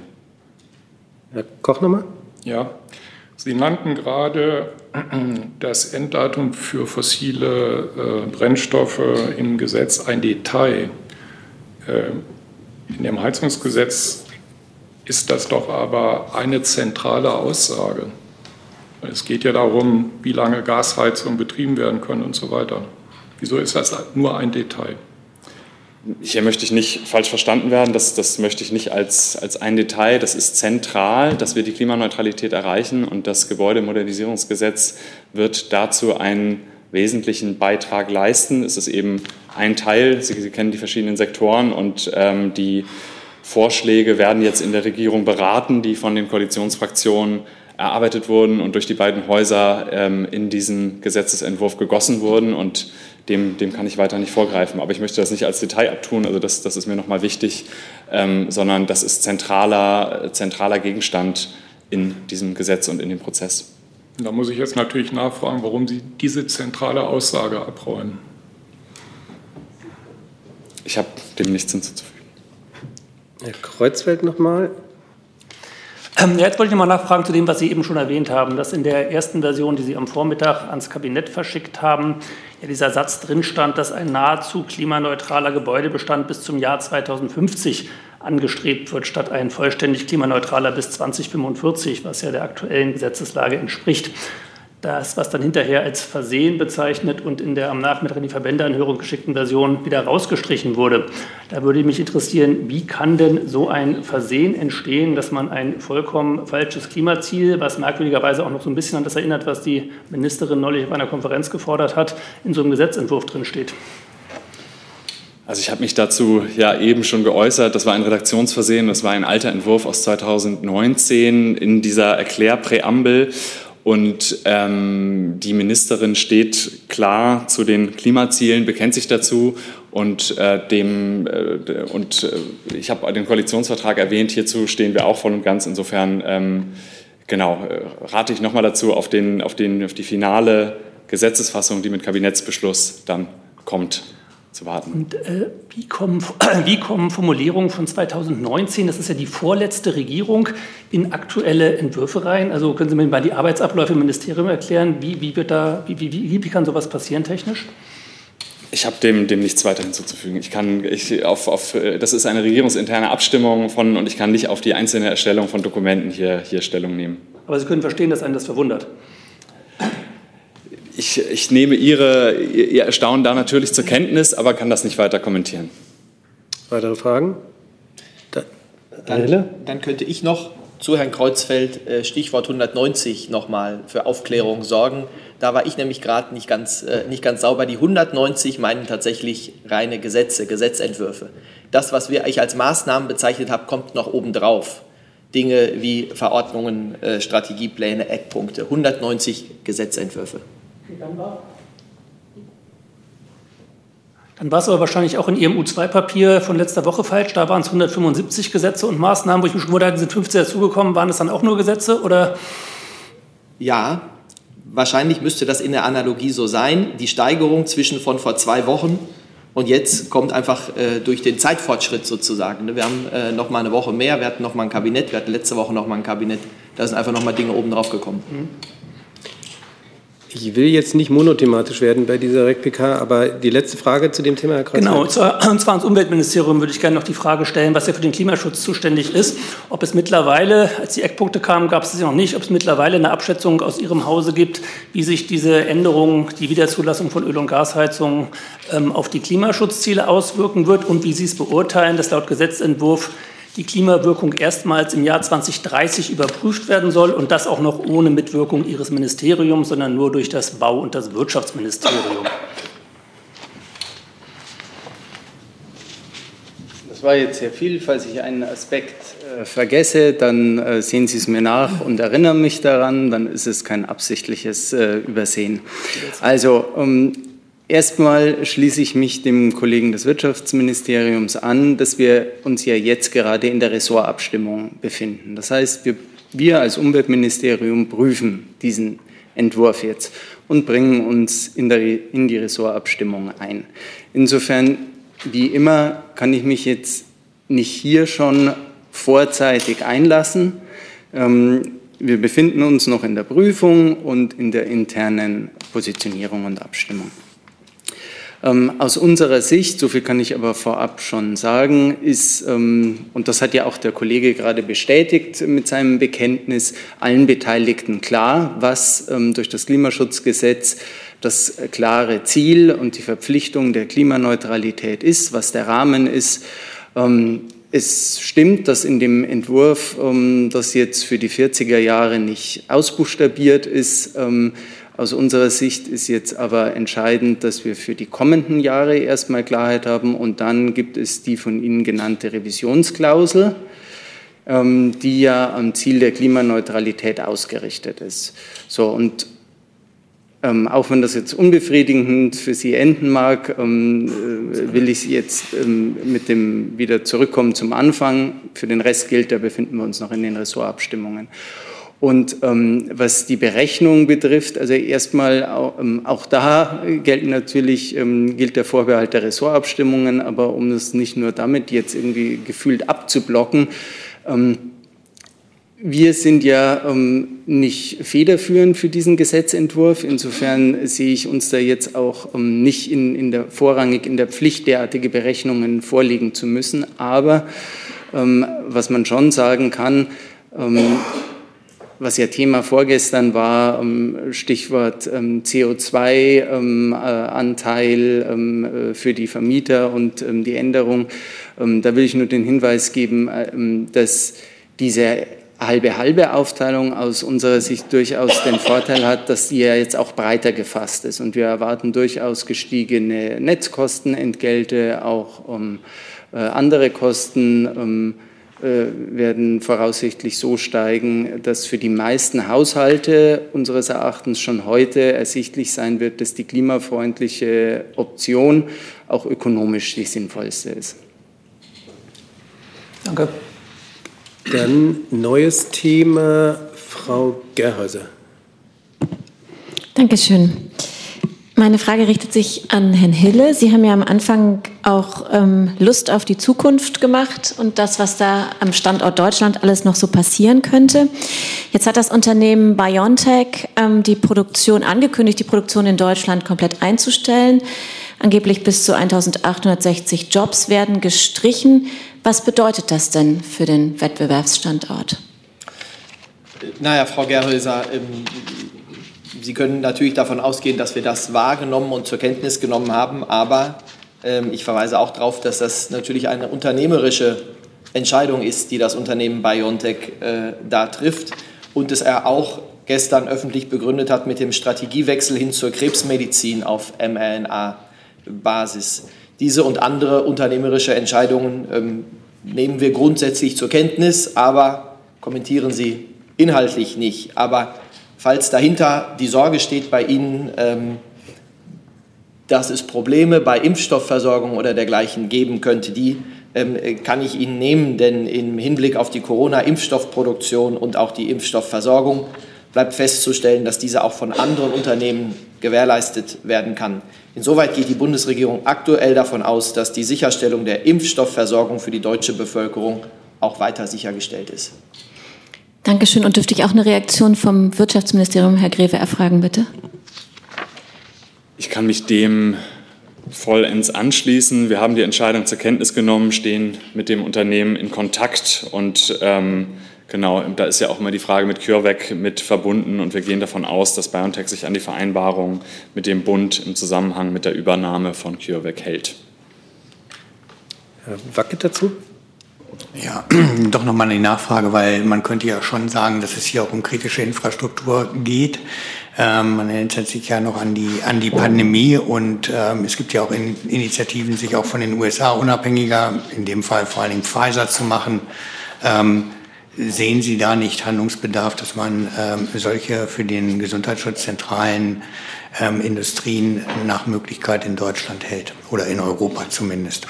Herr Koch nochmal? Ja, Sie nannten gerade das Enddatum für fossile äh, Brennstoffe im Gesetz ein Detail. Äh, in dem Heizungsgesetz ist das doch aber eine zentrale Aussage. Es geht ja darum, wie lange Gasheizungen betrieben werden können und so weiter. Wieso ist das nur ein Detail? Hier möchte ich nicht falsch verstanden werden, das, das möchte ich nicht als, als ein Detail. Das ist zentral, dass wir die Klimaneutralität erreichen und das Gebäudemodernisierungsgesetz wird dazu einen wesentlichen Beitrag leisten. Es ist eben ein Teil, Sie, Sie kennen die verschiedenen Sektoren und ähm, die Vorschläge werden jetzt in der Regierung beraten, die von den Koalitionsfraktionen erarbeitet wurden und durch die beiden Häuser ähm, in diesen Gesetzesentwurf gegossen wurden und dem, dem kann ich weiter nicht vorgreifen. Aber ich möchte das nicht als Detail abtun, also das, das ist mir nochmal wichtig, ähm, sondern das ist zentraler, zentraler Gegenstand in diesem Gesetz und in dem Prozess. Da muss ich jetzt natürlich nachfragen, warum Sie diese zentrale Aussage abräumen. Ich habe dem nichts hinzuzufügen. Herr Kreuzfeld nochmal. Ähm, jetzt wollte ich noch mal nachfragen zu dem, was Sie eben schon erwähnt haben, dass in der ersten Version, die Sie am Vormittag ans Kabinett verschickt haben, ja dieser Satz drin stand, dass ein nahezu klimaneutraler Gebäudebestand bis zum Jahr zweitausendfünfzig angestrebt wird, statt ein vollständig klimaneutraler bis zweitausendfünfundvierzig, was ja der aktuellen Gesetzeslage entspricht. Das, was dann hinterher als Versehen bezeichnet und in der am Nachmittag in die Verbändeanhörung geschickten Version wieder rausgestrichen wurde. Da würde mich interessieren, wie kann denn so ein Versehen entstehen, dass man ein vollkommen falsches Klimaziel, was merkwürdigerweise auch noch so ein bisschen an das erinnert, was die Ministerin neulich auf einer Konferenz gefordert hat, in so einem Gesetzentwurf drin steht? Also ich habe mich dazu ja eben schon geäußert, das war ein Redaktionsversehen, das war ein alter Entwurf aus zweitausendneunzehn in dieser Erklärpräambel. Und ähm, die Ministerin steht klar zu den Klimazielen, bekennt sich dazu Und, äh, dem, äh, und äh, ich habe den Koalitionsvertrag erwähnt, hierzu stehen wir auch voll und ganz. Insofern ähm, genau, äh, rate ich nochmal dazu, auf, den, auf, den, auf die finale Gesetzesfassung, die mit Kabinettsbeschluss dann kommt, zu warten. Und äh, wie, kommen, wie kommen Formulierungen von zweitausendneunzehn, das ist ja die vorletzte Regierung, in aktuelle Entwürfe rein? Also können Sie mir mal die Arbeitsabläufe im Ministerium erklären? Wie, wie, wird da, wie, wie, wie kann sowas passieren technisch? Ich habe dem, dem nichts weiter hinzuzufügen. Ich kann, ich, auf, auf, das ist eine regierungsinterne Abstimmung von, und ich kann nicht auf die einzelne Erstellung von Dokumenten hier, hier Stellung nehmen. Aber Sie können verstehen, dass einen das verwundert. Ich, ich nehme Ihre, Ihr Erstaunen da natürlich zur Kenntnis, aber kann das nicht weiter kommentieren. Weitere Fragen? Da, dann, dann könnte ich noch zu Herrn Kreuzfeld Stichwort hundertneunzig nochmal für Aufklärung sorgen. Da war ich nämlich gerade nicht ganz, äh, nicht ganz sauber. Die hundertneunzig meinen tatsächlich reine Gesetze, Gesetzentwürfe. Das, was wir ich als Maßnahmen bezeichnet haben, kommt noch obendrauf. Dinge wie Verordnungen, äh, Strategiepläne, Eckpunkte. hundertneunzig Gesetzentwürfe. Dann war es aber wahrscheinlich auch in Ihrem U zwei Papier von letzter Woche falsch. Da waren es hundertfünfundsiebzig Gesetze und Maßnahmen, wo ich mich schon wunderte, sind fünfzehn dazugekommen. Waren es dann auch nur Gesetze? Oder? Ja, wahrscheinlich müsste das in der Analogie so sein. Die Steigerung zwischen von vor zwei Wochen und jetzt kommt einfach äh, durch den Zeitfortschritt sozusagen. Wir haben äh, noch mal eine Woche mehr, wir hatten noch mal ein Kabinett, wir hatten letzte Woche noch mal ein Kabinett. Da sind einfach noch mal Dinge oben drauf gekommen. Mhm. Ich will jetzt nicht monothematisch werden bei dieser R E C P K, aber die letzte Frage zu dem Thema, Herr Kreuzfeld. Genau, und zwar, und zwar ans Umweltministerium würde ich gerne noch die Frage stellen, was ja für den Klimaschutz zuständig ist. Ob es mittlerweile, als die Eckpunkte kamen, gab es das ja noch nicht, ob es mittlerweile eine Abschätzung aus Ihrem Hause gibt, wie sich diese Änderung, die Wiederzulassung von Öl- und Gasheizungen ähm, auf die Klimaschutzziele auswirken wird und wie Sie es beurteilen, dass laut Gesetzentwurf die Klimawirkung erstmals im Jahr zweitausenddreißig überprüft werden soll und das auch noch ohne Mitwirkung Ihres Ministeriums, sondern nur durch das Bau- und das Wirtschaftsministerium. Das war jetzt sehr viel. Falls ich einen Aspekt äh, vergesse, dann äh, sehen Sie es mir nach und erinnern mich daran, dann ist es kein absichtliches äh, Übersehen. Also ähm, erstmal schließe ich mich dem Kollegen des Wirtschaftsministeriums an, dass wir uns ja jetzt gerade in der Ressortabstimmung befinden. Das heißt, wir, wir als Umweltministerium prüfen diesen Entwurf jetzt und bringen uns in, der, in die Ressortabstimmung ein. Insofern, wie immer, kann ich mich jetzt nicht hier schon vorzeitig einlassen. Ähm, wir befinden uns noch in der Prüfung und in der internen Positionierung und Abstimmung. Ähm, aus unserer Sicht, so viel kann ich aber vorab schon sagen, ist, ähm, und das hat ja auch der Kollege gerade bestätigt mit seinem Bekenntnis, allen Beteiligten klar, was ähm, durch das Klimaschutzgesetz das klare Ziel und die Verpflichtung der Klimaneutralität ist, was der Rahmen ist. Ähm, es stimmt, dass in dem Entwurf, ähm, das jetzt für die vierziger Jahre nicht ausbuchstabiert ist, ähm, aus unserer Sicht ist jetzt aber entscheidend, dass wir für die kommenden Jahre erstmal Klarheit haben und dann gibt es die von Ihnen genannte Revisionsklausel, ähm, die ja am Ziel der Klimaneutralität ausgerichtet ist. So, und ähm, auch wenn das jetzt unbefriedigend für Sie enden mag, ähm, äh, will ich jetzt ähm, mit dem wieder zurückkommen zum Anfang. Für den Rest gilt, da befinden wir uns noch in den Ressortabstimmungen. Und ähm, was die Berechnung betrifft, also erstmal auch, ähm, auch da gelten natürlich, ähm, gilt der Vorbehalt der Ressortabstimmungen, aber um das nicht nur damit jetzt irgendwie gefühlt abzublocken, ähm, wir sind ja ähm, nicht federführend für diesen Gesetzentwurf. Insofern sehe ich uns da jetzt auch ähm, nicht in, in der, vorrangig in der Pflicht, derartige Berechnungen vorlegen zu müssen. Aber ähm, was man schon sagen kann, ähm, was ja Thema vorgestern war, Stichwort C O zwei Anteil für die Vermieter und die Änderung. Da will ich nur den Hinweis geben, dass diese halbe-halbe Aufteilung aus unserer Sicht durchaus den Vorteil hat, dass die ja jetzt auch breiter gefasst ist. Und wir erwarten durchaus gestiegene Netzkostenentgelte, auch andere Kosten, werden voraussichtlich so steigen, dass für die meisten Haushalte unseres Erachtens schon heute ersichtlich sein wird, dass die klimafreundliche Option auch ökonomisch die sinnvollste ist. Danke. Dann neues Thema, Frau Gerhäuser. Dankeschön. Meine Frage richtet sich an Herrn Hille. Sie haben ja am Anfang auch ähm, Lust auf die Zukunft gemacht und das, was da am Standort Deutschland alles noch so passieren könnte. Jetzt hat das Unternehmen BioNTech ähm, die Produktion angekündigt, die Produktion in Deutschland komplett einzustellen. Angeblich bis zu eintausendachthundertsechzig Jobs werden gestrichen. Was bedeutet das denn für den Wettbewerbsstandort? Naja, Frau Gerhäuser, ähm, Sie können natürlich davon ausgehen, dass wir das wahrgenommen und zur Kenntnis genommen haben, aber ähm, ich verweise auch darauf, dass das natürlich eine unternehmerische Entscheidung ist, die das Unternehmen BioNTech äh, da trifft und es er auch gestern öffentlich begründet hat mit dem Strategiewechsel hin zur Krebsmedizin auf mRNA-Basis. Diese und andere unternehmerische Entscheidungen ähm, nehmen wir grundsätzlich zur Kenntnis, aber kommentieren sie inhaltlich nicht. Aber falls dahinter die Sorge steht bei Ihnen, ähm, dass es Probleme bei Impfstoffversorgung oder dergleichen geben könnte, die ähm, kann ich Ihnen nehmen, denn im Hinblick auf die Corona-Impfstoffproduktion und auch die Impfstoffversorgung bleibt festzustellen, dass diese auch von anderen Unternehmen gewährleistet werden kann. Insoweit geht die Bundesregierung aktuell davon aus, dass die Sicherstellung der Impfstoffversorgung für die deutsche Bevölkerung auch weiter sichergestellt ist. Dankeschön. Und dürfte ich auch eine Reaktion vom Wirtschaftsministerium, Herr Greve, erfragen, bitte? Ich kann mich dem vollends anschließen. Wir haben die Entscheidung zur Kenntnis genommen, stehen mit dem Unternehmen in Kontakt und ähm, genau, da ist ja auch immer die Frage mit CureVac mit verbunden und wir gehen davon aus, dass BioNTech sich an die Vereinbarung mit dem Bund im Zusammenhang mit der Übernahme von CureVac hält. Herr Wacke dazu? Ja, doch nochmal eine Nachfrage, weil man könnte ja schon sagen, dass es hier auch um kritische Infrastruktur geht. Ähm, man erinnert sich ja noch an die, an die Pandemie und ähm, es gibt ja auch in, Initiativen, sich auch von den U S A unabhängiger, in dem Fall vor allem Pfizer zu machen. Ähm, sehen Sie da nicht Handlungsbedarf, dass man ähm, solche für den Gesundheitsschutz zentralen ähm, Industrien nach Möglichkeit in Deutschland hält oder in Europa zumindest?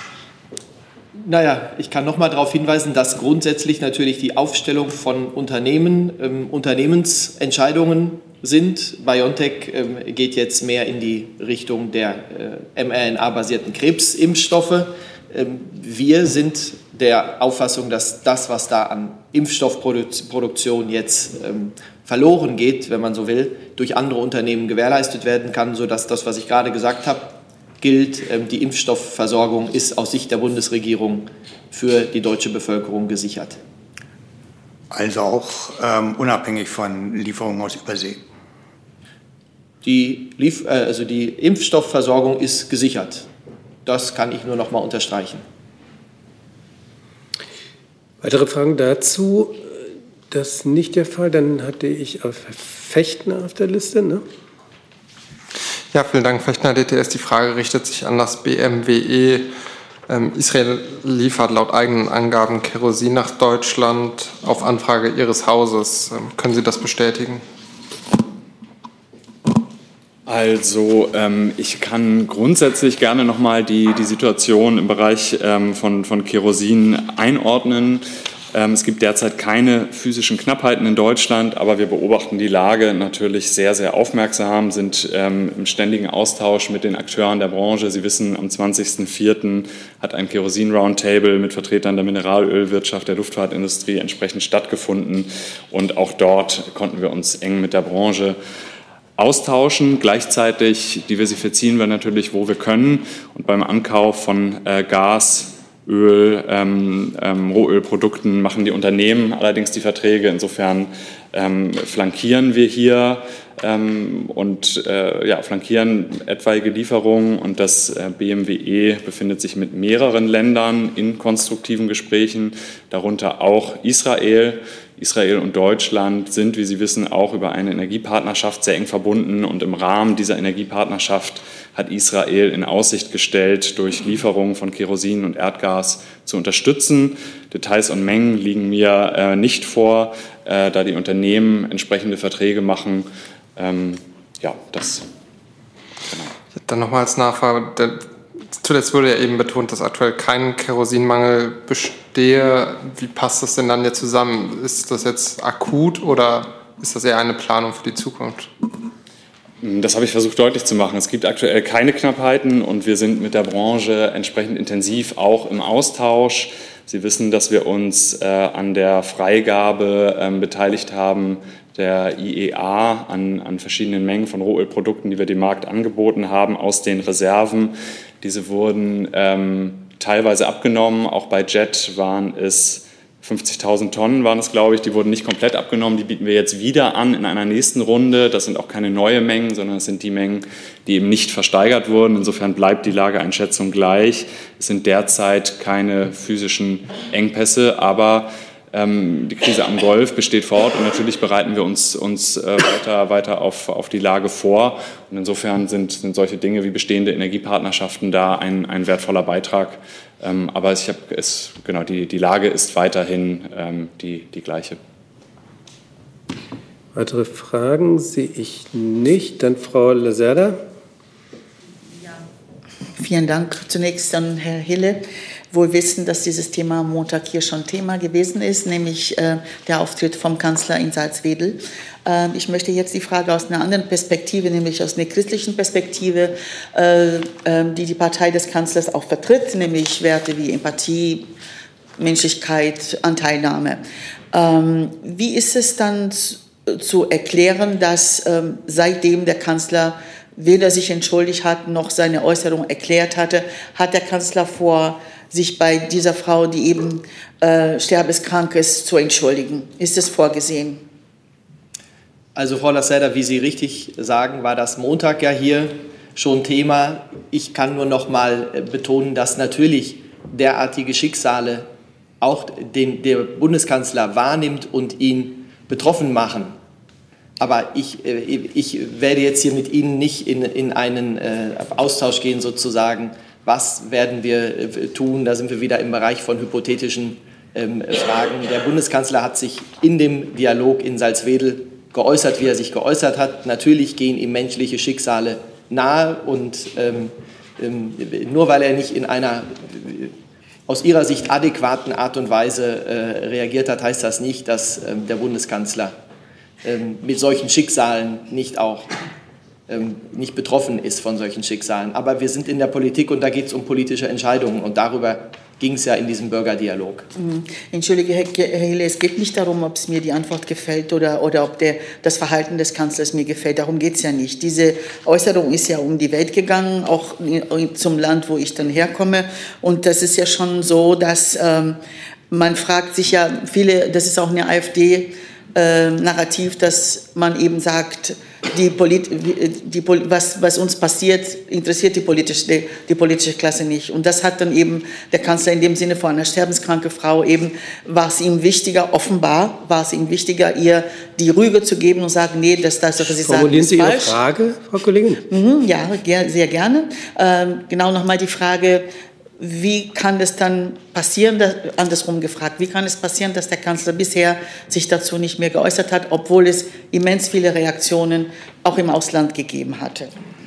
Naja, ich kann noch mal darauf hinweisen, dass grundsätzlich natürlich die Aufstellung von Unternehmen ähm, Unternehmensentscheidungen sind. BioNTech ähm, geht jetzt mehr in die Richtung der äh, mRNA-basierten Krebsimpfstoffe. Ähm, wir sind der Auffassung, dass das, was da an Impfstoffproduktion jetzt ähm, verloren geht, wenn man so will, durch andere Unternehmen gewährleistet werden kann, sodass das, was ich gerade gesagt habe, gilt, die Impfstoffversorgung ist aus Sicht der Bundesregierung für die deutsche Bevölkerung gesichert. Also auch ähm, unabhängig von Lieferungen aus Übersee? Die, Lief- also die Impfstoffversorgung ist gesichert. Das kann ich nur noch mal unterstreichen. Weitere Fragen dazu? Das ist nicht der Fall. Dann hatte ich auf Herr Fechtner auf der Liste, ne? Ja, vielen Dank, Fechtner, D T S. Die Frage richtet sich an das B M W E. Ähm, Israel liefert laut eigenen Angaben Kerosin nach Deutschland auf Anfrage Ihres Hauses. Ähm, können Sie das bestätigen? Also ähm, ich kann grundsätzlich gerne nochmal die, die Situation im Bereich ähm, von, von Kerosin einordnen. Ähm, es gibt derzeit keine physischen Knappheiten in Deutschland, aber wir beobachten die Lage natürlich sehr, sehr aufmerksam, sind ähm, im ständigen Austausch mit den Akteuren der Branche. Sie wissen, am zwanzigsten vierten hat ein Kerosin-Roundtable mit Vertretern der Mineralölwirtschaft, der Luftfahrtindustrie entsprechend stattgefunden und auch dort konnten wir uns eng mit der Branche austauschen. Gleichzeitig diversifizieren wir natürlich, wo wir können. Und beim Ankauf von äh, Gas, Öl, ähm, ähm, Rohölprodukten machen die Unternehmen allerdings die Verträge. Insofern ähm, flankieren wir hier ähm, und äh, ja, flankieren etwaige Lieferungen. Und das äh, B M W E befindet sich mit mehreren Ländern in konstruktiven Gesprächen, darunter auch Israel. Israel und Deutschland sind, wie Sie wissen, auch über eine Energiepartnerschaft sehr eng verbunden. Und im Rahmen dieser Energiepartnerschaft hat Israel in Aussicht gestellt, durch Lieferungen von Kerosin und Erdgas zu unterstützen. Details und Mengen liegen mir äh, nicht vor, äh, da die Unternehmen entsprechende Verträge machen. Ähm, ja, das. Genau. Dann nochmal als Nachfrage. Der, zuletzt wurde ja eben betont, dass aktuell kein Kerosinmangel bestehe. Wie passt das denn dann jetzt zusammen? Ist das jetzt akut oder ist das eher eine Planung für die Zukunft? Das habe ich versucht deutlich zu machen. Es gibt aktuell keine Knappheiten und wir sind mit der Branche entsprechend intensiv auch im Austausch. Sie wissen, dass wir uns äh, an der Freigabe äh, beteiligt haben, der I E A, an, an verschiedenen Mengen von Rohölprodukten, die wir dem Markt angeboten haben, aus den Reserven. Diese wurden ähm, teilweise abgenommen. Auch bei Jet waren es fünfzigtausend Tonnen, waren es, glaube ich. Die wurden nicht komplett abgenommen. Die bieten wir jetzt wieder an in einer nächsten Runde. Das sind auch keine neuen Mengen, sondern es sind die Mengen, die eben nicht versteigert wurden. Insofern bleibt die Lageeinschätzung gleich. Es sind derzeit keine physischen Engpässe, aber ähm, die Krise am Golf besteht fort und natürlich bereiten wir uns, uns äh, weiter, weiter auf, auf die Lage vor. Und insofern sind, sind solche Dinge wie bestehende Energiepartnerschaften da ein, ein wertvoller Beitrag. Ähm, aber ich habe es, genau, die, die Lage ist weiterhin ähm, die, die gleiche. Weitere Fragen sehe ich nicht. Dann Frau Lacerda. Ja, vielen Dank. Zunächst an Herr Hille. Wohl wissen, dass dieses Thema am Montag hier schon Thema gewesen ist, nämlich äh, der Auftritt vom Kanzler in Salzwedel. Äh, ich möchte jetzt die Frage aus einer anderen Perspektive, nämlich aus einer christlichen Perspektive, äh, äh, die die Partei des Kanzlers auch vertritt, nämlich Werte wie Empathie, Menschlichkeit, Anteilnahme. Ähm, wie ist es dann zu erklären, dass ähm, seitdem der Kanzler weder sich entschuldigt hat, noch seine Äußerung erklärt hatte, hat der Kanzler vor, sich bei dieser Frau, die eben äh, sterbeskrank ist, zu entschuldigen? Ist es vorgesehen? Also Frau Lacerda, wie Sie richtig sagen, war das Montag ja hier schon Thema. Ich kann nur noch mal betonen, dass natürlich derartige Schicksale auch den der Bundeskanzler wahrnimmt und ihn betroffen machen. Aber ich, ich werde jetzt hier mit Ihnen nicht in, in einen äh, Austausch gehen, sozusagen. Was werden wir äh, tun? Da sind wir wieder im Bereich von hypothetischen ähm, Fragen. Der Bundeskanzler hat sich in dem Dialog in Salzwedel geäußert, wie er sich geäußert hat. Natürlich gehen ihm menschliche Schicksale nahe und ähm, ähm, nur weil er nicht in einer aus Ihrer Sicht adäquaten Art und Weise äh, reagiert hat, heißt das nicht, dass ähm, der Bundeskanzler ähm, mit solchen Schicksalen nicht auch ähm, nicht betroffen ist von solchen Schicksalen. Aber wir sind in der Politik und da geht es um politische Entscheidungen und darüber ging es ja in diesem Bürgerdialog. Mhm. Entschuldige, Herr Hille, es geht nicht darum, ob es mir die Antwort gefällt oder, oder ob der, das Verhalten des Kanzlers mir gefällt. Darum geht es ja nicht. Diese Äußerung ist ja um die Welt gegangen, auch zum Land, wo ich dann herkomme. Und das ist ja schon so, dass ähm, man fragt sich ja, viele, das ist auch eine AfD, Äh, Narrativ, dass man eben sagt, die Polit die, was, was uns passiert, interessiert die politische, die, die politische Klasse nicht. Und das hat dann eben der Kanzler in dem Sinne von einer sterbenskranken Frau eben, war es ihm wichtiger, offenbar war es ihm wichtiger, ihr die Rüge zu geben und sagen, nee, das, das, was Sie sagen, Formulieren ist Sie falsch. Ihre Frage, Frau Kollegin? Mhm, ja, sehr gerne. Ähm, genau nochmal die Frage, wie kann es dann passieren, dass, andersrum gefragt, wie kann es passieren, dass der Kanzler bisher sich dazu nicht mehr geäußert hat, obwohl es immens viele Reaktionen auch im Ausland gegeben hatte?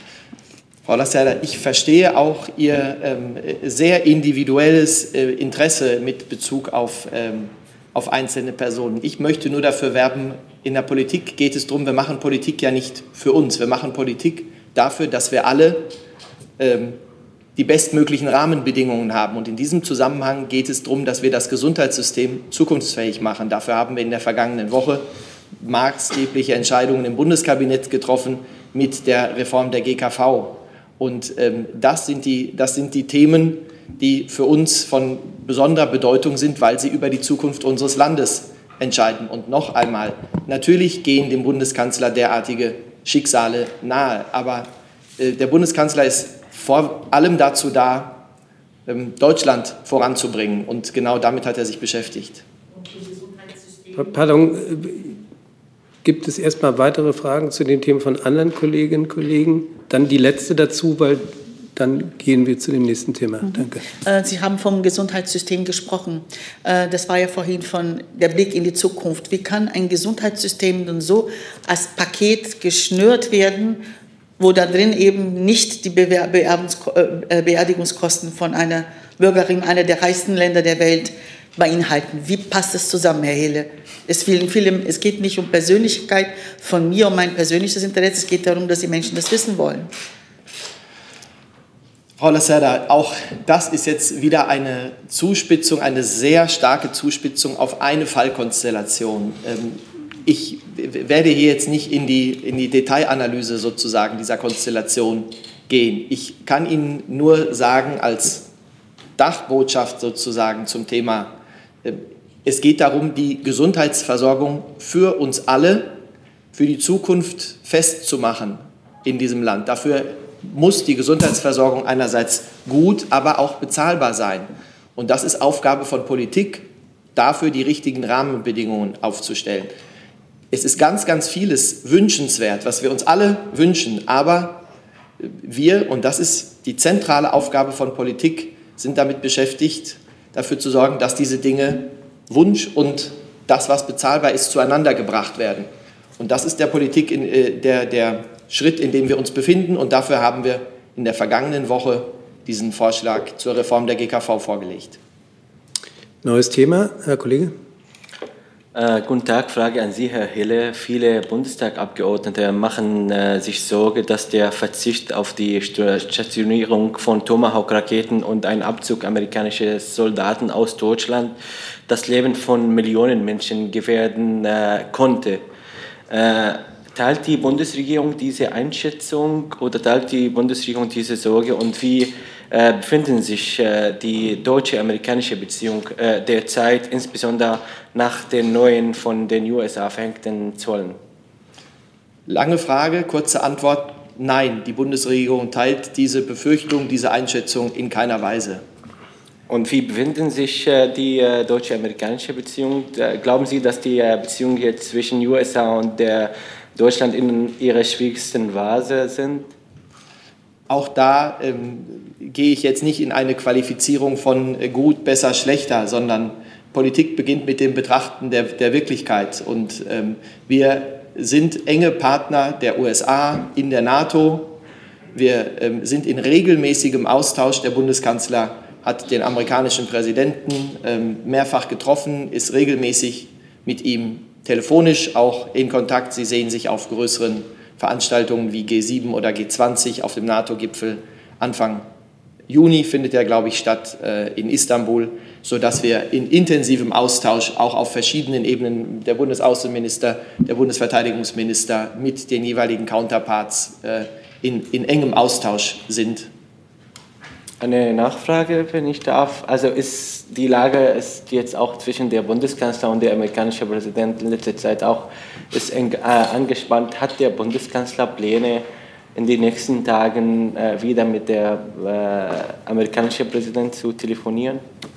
Frau Lacerda, ich verstehe auch Ihr ähm, sehr individuelles äh, Interesse mit Bezug auf, ähm, auf einzelne Personen. Ich möchte nur dafür werben, in der Politik geht es darum, wir machen Politik ja nicht für uns, wir machen Politik dafür, dass wir alle ähm, die bestmöglichen Rahmenbedingungen haben. Und in diesem Zusammenhang geht es darum, dass wir das Gesundheitssystem zukunftsfähig machen. Dafür haben wir in der vergangenen Woche maßgebliche Entscheidungen im Bundeskabinett getroffen mit der Reform der G K V. Und ähm, das sind die, das sind die Themen, die für uns von besonderer Bedeutung sind, weil sie über die Zukunft unseres Landes entscheiden. Und noch einmal, natürlich gehen dem Bundeskanzler derartige Schicksale nahe, aber äh, der Bundeskanzler ist vor allem dazu da, Deutschland voranzubringen. Und genau damit hat er sich beschäftigt. Und im Gesundheitssystem Pardon, gibt es erstmal weitere Fragen zu den Themen von anderen Kolleginnen und Kollegen? Dann die letzte dazu, weil dann gehen wir zu dem nächsten Thema. Mhm. Danke. Sie haben vom Gesundheitssystem gesprochen. Das war ja vorhin von der Blick in die Zukunft. Wie kann ein Gesundheitssystem denn so als Paket geschnürt werden, wo da drin eben nicht die Beerdigungskosten von einer Bürgerin einer der reichsten Länder der Welt beinhalten? Wie passt das zusammen, Herr Hille? Es, vielen, vielen, es geht nicht um Persönlichkeit von mir, um mein persönliches Interesse. Es geht darum, dass die Menschen das wissen wollen. Frau Lacerda, auch das ist jetzt wieder eine Zuspitzung, eine sehr starke Zuspitzung auf eine Fallkonstellation. Ich werde hier jetzt nicht in die, in die Detailanalyse sozusagen dieser Konstellation gehen. Ich kann Ihnen nur sagen, als Dachbotschaft sozusagen zum Thema, es geht darum, die Gesundheitsversorgung für uns alle, für die Zukunft festzumachen in diesem Land. Dafür muss die Gesundheitsversorgung einerseits gut, aber auch bezahlbar sein. Und das ist Aufgabe von Politik, dafür die richtigen Rahmenbedingungen aufzustellen. Es ist ganz, ganz vieles wünschenswert, was wir uns alle wünschen. Aber wir, und das ist die zentrale Aufgabe von Politik, sind damit beschäftigt, dafür zu sorgen, dass diese Dinge, Wunsch und das, was bezahlbar ist, zueinander gebracht werden. Und das ist der Politik, in, äh, der, der Schritt, in dem wir uns befinden. Und dafür haben wir in der vergangenen Woche diesen Vorschlag zur Reform der G K V vorgelegt. Neues Thema, Herr Kollege. Äh, guten Tag, Frage an Sie, Herr Hille. Viele Bundestagabgeordnete machen äh, sich Sorge, dass der Verzicht auf die Stationierung von Tomahawk-Raketen und ein Abzug amerikanischer Soldaten aus Deutschland das Leben von Millionen Menschen gefährden äh, konnte. Äh, Teilt die Bundesregierung diese Einschätzung oder teilt die Bundesregierung diese Sorge und wie äh, befinden sich äh, die deutsche-amerikanische Beziehung äh, derzeit, insbesondere nach den neuen von den U S A verhängten Zöllen? Lange Frage, kurze Antwort. Nein, die Bundesregierung teilt diese Befürchtung, diese Einschätzung in keiner Weise. Und wie befinden sich äh, die äh, deutsche-amerikanische Beziehung? Äh, glauben Sie, dass die äh, Beziehungen jetzt zwischen U S A und der Deutschland in ihrer schwierigsten Phase sind? Auch da ähm, gehe ich jetzt nicht in eine Qualifizierung von gut, besser, schlechter, sondern Politik beginnt mit dem Betrachten der, der Wirklichkeit. Und ähm, wir sind enge Partner der U S A in der NATO. Wir ähm, sind in regelmäßigem Austausch. Der Bundeskanzler hat den amerikanischen Präsidenten ähm, mehrfach getroffen, ist regelmäßig mit ihm telefonisch auch in Kontakt. Sie sehen sich auf größeren Veranstaltungen wie G sieben oder G zwanzig auf dem NATO-Gipfel. Anfang Juni findet er, glaube ich, statt äh, in Istanbul, sodass wir in intensivem Austausch auch auf verschiedenen Ebenen, der Bundesaußenminister, der Bundesverteidigungsminister mit den jeweiligen Counterparts äh, in, in engem Austausch sind. Eine Nachfrage, wenn ich darf. Also ist die Lage ist jetzt auch zwischen der Bundeskanzler und der amerikanischen Präsident in letzter Zeit auch ist eng, äh, angespannt. Hat der Bundeskanzler Pläne, in den nächsten Tagen äh, wieder mit der äh, amerikanischen Präsident zu telefonieren?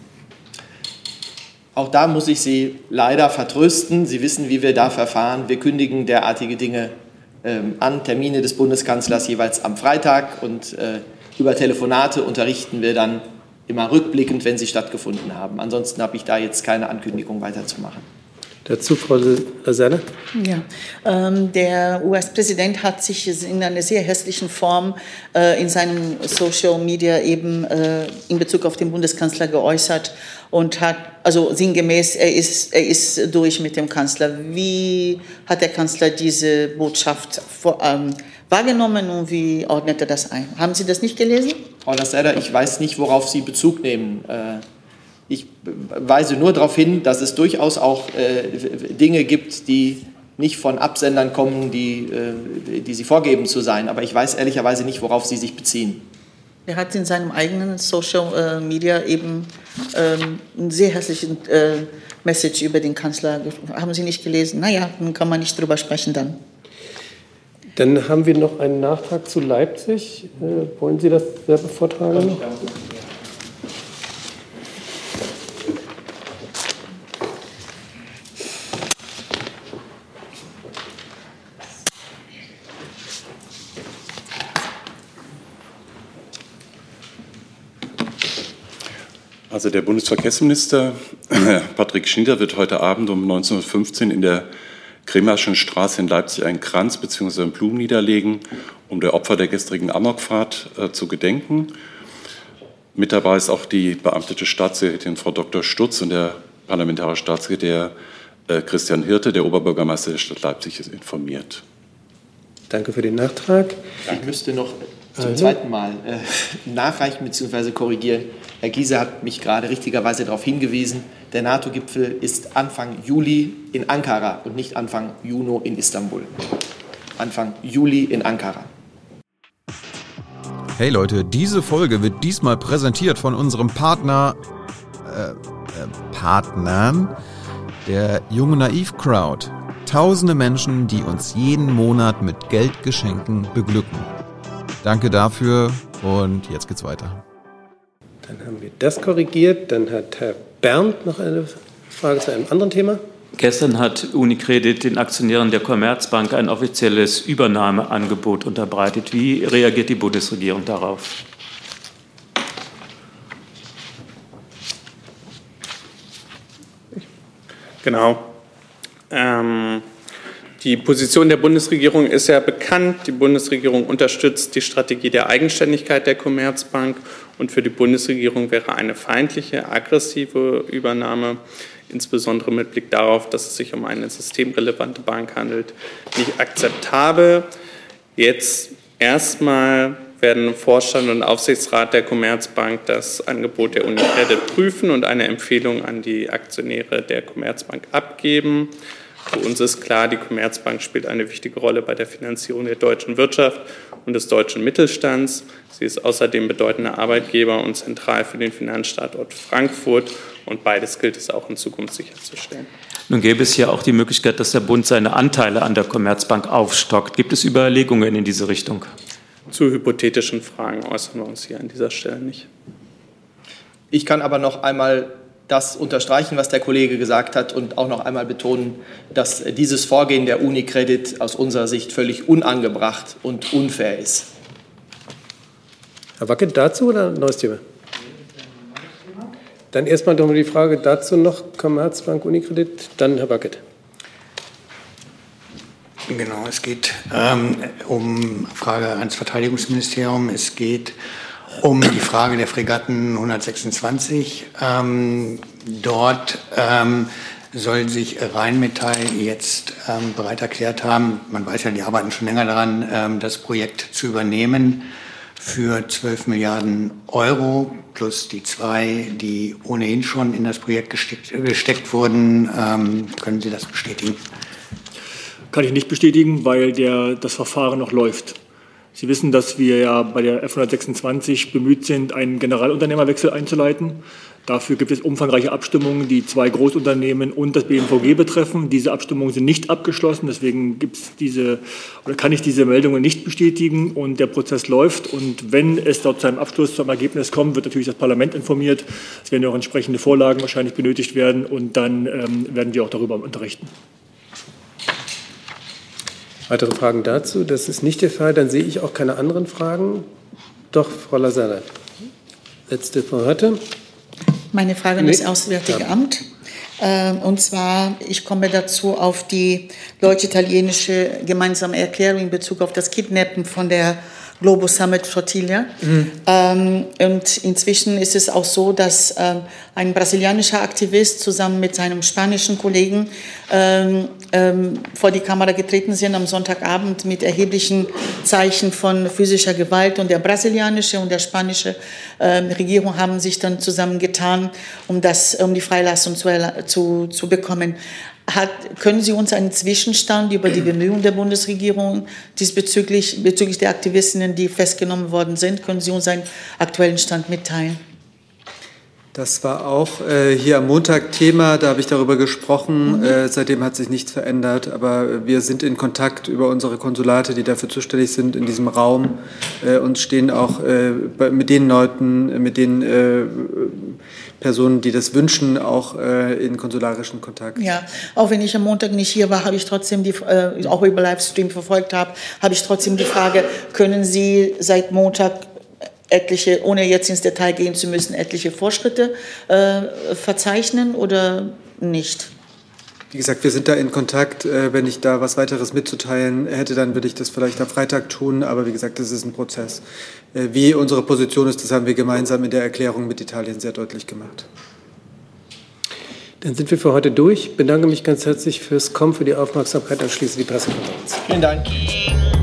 Auch da muss ich Sie leider vertrösten. Sie wissen, wie wir da verfahren. Wir kündigen derartige Dinge ähm, an, Termine des Bundeskanzlers jeweils am Freitag und äh, über Telefonate unterrichten wir dann immer rückblickend, wenn sie stattgefunden haben. Ansonsten habe ich da jetzt keine Ankündigung weiterzumachen. Dazu Frau Lacerda. Ja, ähm, der U S-Präsident hat sich in einer sehr hässlichen Form äh, in seinem Social Media eben äh, in Bezug auf den Bundeskanzler geäußert und hat, also sinngemäß, er ist, er ist durch mit dem Kanzler. Wie hat der Kanzler diese Botschaft vor, ähm, wahrgenommen und wie ordnet er das ein? Haben Sie das nicht gelesen? Frau Lacerda, ich weiß nicht, worauf Sie Bezug nehmen. Äh, Ich weise nur darauf hin, dass es durchaus auch äh, Dinge gibt, die nicht von Absendern kommen, die, äh, die Sie vorgeben zu sein. Aber ich weiß ehrlicherweise nicht, worauf Sie sich beziehen. Er hat in seinem eigenen Social äh, Media eben ähm, einen sehr hässlichen äh, Message über den Kanzler. Haben Sie nicht gelesen? Naja, dann kann man nicht drüber sprechen dann. Dann haben wir noch einen Nachtrag zu Leipzig. Äh, wollen Sie das selber vortragen? Also der Bundesverkehrsminister Patrick Schnieder wird heute Abend um neunzehn Uhr fünfzehn in der Kremaschen Straße in Leipzig einen Kranz bzw. einen Blumen niederlegen, um der Opfer der gestrigen Amokfahrt äh, zu gedenken. Mit dabei ist auch die beamtete Staatssekretärin Frau Doktor Stutz und der parlamentarische Staatssekretär äh, Christian Hirte, der Oberbürgermeister der Stadt Leipzig, ist informiert. Danke für den Nachtrag. Ich müsste noch zum also. zweiten Mal äh, nachreichen bzw. korrigieren. Herr Giese hat mich gerade richtigerweise darauf hingewiesen, der NATO-Gipfel ist Anfang Juli in Ankara und nicht Anfang Juni in Istanbul. Anfang Juli in Ankara. Hey Leute, diese Folge wird diesmal präsentiert von unserem Partner, äh, äh, Partnern, der Junge Naiv Crowd. Tausende Menschen, die uns jeden Monat mit Geldgeschenken beglücken. Danke dafür und jetzt geht's weiter. Dann haben wir das korrigiert. Dann hat Herr Berndt noch eine Frage zu einem anderen Thema. Gestern hat UniCredit den Aktionären der Commerzbank ein offizielles Übernahmeangebot unterbreitet. Wie reagiert die Bundesregierung darauf? Genau. Ähm, die Position der Bundesregierung ist ja bekannt. Die Bundesregierung unterstützt die Strategie der Eigenständigkeit der Commerzbank. Und für die Bundesregierung wäre eine feindliche, aggressive Übernahme, insbesondere mit Blick darauf, dass es sich um eine systemrelevante Bank handelt, nicht akzeptabel. Jetzt erstmal werden Vorstand und Aufsichtsrat der Commerzbank das Angebot der UniCredit prüfen und eine Empfehlung an die Aktionäre der Commerzbank abgeben. Für uns ist klar, die Commerzbank spielt eine wichtige Rolle bei der Finanzierung der deutschen Wirtschaft und des deutschen Mittelstands. Sie ist außerdem bedeutender Arbeitgeber und zentral für den Finanzstandort Frankfurt. Und beides gilt es auch in Zukunft sicherzustellen. Nun gäbe es ja auch die Möglichkeit, dass der Bund seine Anteile an der Commerzbank aufstockt. Gibt es Überlegungen in diese Richtung? Zu hypothetischen Fragen äußern wir uns hier an dieser Stelle nicht. Ich kann aber noch einmal das unterstreichen, was der Kollege gesagt hat und auch noch einmal betonen, dass dieses Vorgehen der UniCredit aus unserer Sicht völlig unangebracht und unfair ist. Herr Wackett, dazu oder ein neues Thema? Dann erstmal noch mal die Frage dazu noch, Commerzbank, UniCredit, dann Herr Wackett. Genau, es geht ähm, um Frage ans Verteidigungsministerium. Es geht um die Frage der Fregatten hundertsechsundzwanzig. Ähm, dort ähm, soll sich Rheinmetall jetzt ähm, bereit erklärt haben, man weiß ja, die arbeiten schon länger daran, ähm, das Projekt zu übernehmen für zwölf Milliarden Euro plus die zwei, die ohnehin schon in das Projekt gesteckt, gesteckt wurden. Ähm, können Sie das bestätigen? Kann ich nicht bestätigen, weil der, das Verfahren noch läuft. Sie wissen, dass wir ja bei der F hundertsechsundzwanzig bemüht sind, einen Generalunternehmerwechsel einzuleiten. Dafür gibt es umfangreiche Abstimmungen, die zwei Großunternehmen und das B M V G betreffen. Diese Abstimmungen sind nicht abgeschlossen, deswegen gibt's diese, oder kann ich diese Meldungen nicht bestätigen. Und der Prozess läuft. Und wenn es dort zu einem Abschluss, zu einem Ergebnis kommt, wird natürlich das Parlament informiert. Es werden ja auch entsprechende Vorlagen wahrscheinlich benötigt werden. Und dann ähm, werden wir auch darüber unterrichten. Weitere Fragen dazu? Das ist nicht der Fall. Dann sehe ich auch keine anderen Fragen. Doch, Frau Lasala. Letzte Frau Hörte. Meine Frage an das Auswärtige Amt. Und zwar, ich komme dazu auf die deutsch-italienische gemeinsame Erklärung in Bezug auf das Kidnappen von der Globus Summit Flottille. Mhm. Ähm, und inzwischen ist es auch so, dass ähm, ein brasilianischer Aktivist zusammen mit seinem spanischen Kollegen ähm, ähm, vor die Kamera getreten sind am Sonntagabend mit erheblichen Zeichen von physischer Gewalt. Und der brasilianische und der spanische ähm, Regierung haben sich dann zusammengetan, um, das, um die Freilassung zu, zu, zu bekommen. Hat, können Sie uns einen Zwischenstand über die Bemühungen der Bundesregierung diesbezüglich bezüglich der Aktivistinnen, die festgenommen worden sind, können Sie uns einen aktuellen Stand mitteilen? Das war auch äh, hier am Montag Thema, da habe ich darüber gesprochen. Mhm. Äh, seitdem hat sich nichts verändert, aber wir sind in Kontakt über unsere Konsulate, die dafür zuständig sind in diesem Raum äh, und stehen auch äh, bei, mit den Leuten, mit den äh, Personen, die das wünschen, auch äh, in konsularischen Kontakt. Ja, auch wenn ich am Montag nicht hier war, habe ich trotzdem die, äh, auch über Livestream verfolgt habe, habe ich trotzdem die Frage, können Sie seit Montag etliche, ohne jetzt ins Detail gehen zu müssen, etliche Fortschritte äh, verzeichnen oder nicht? Wie gesagt, wir sind da in Kontakt. Wenn ich da was weiteres mitzuteilen hätte, dann würde ich das vielleicht am Freitag tun. Aber wie gesagt, das ist ein Prozess. Wie unsere Position ist, das haben wir gemeinsam in der Erklärung mit Italien sehr deutlich gemacht. Dann sind wir für heute durch. Ich bedanke mich ganz herzlich fürs Kommen, für die Aufmerksamkeit und schließe die Pressekonferenz. Vielen Dank.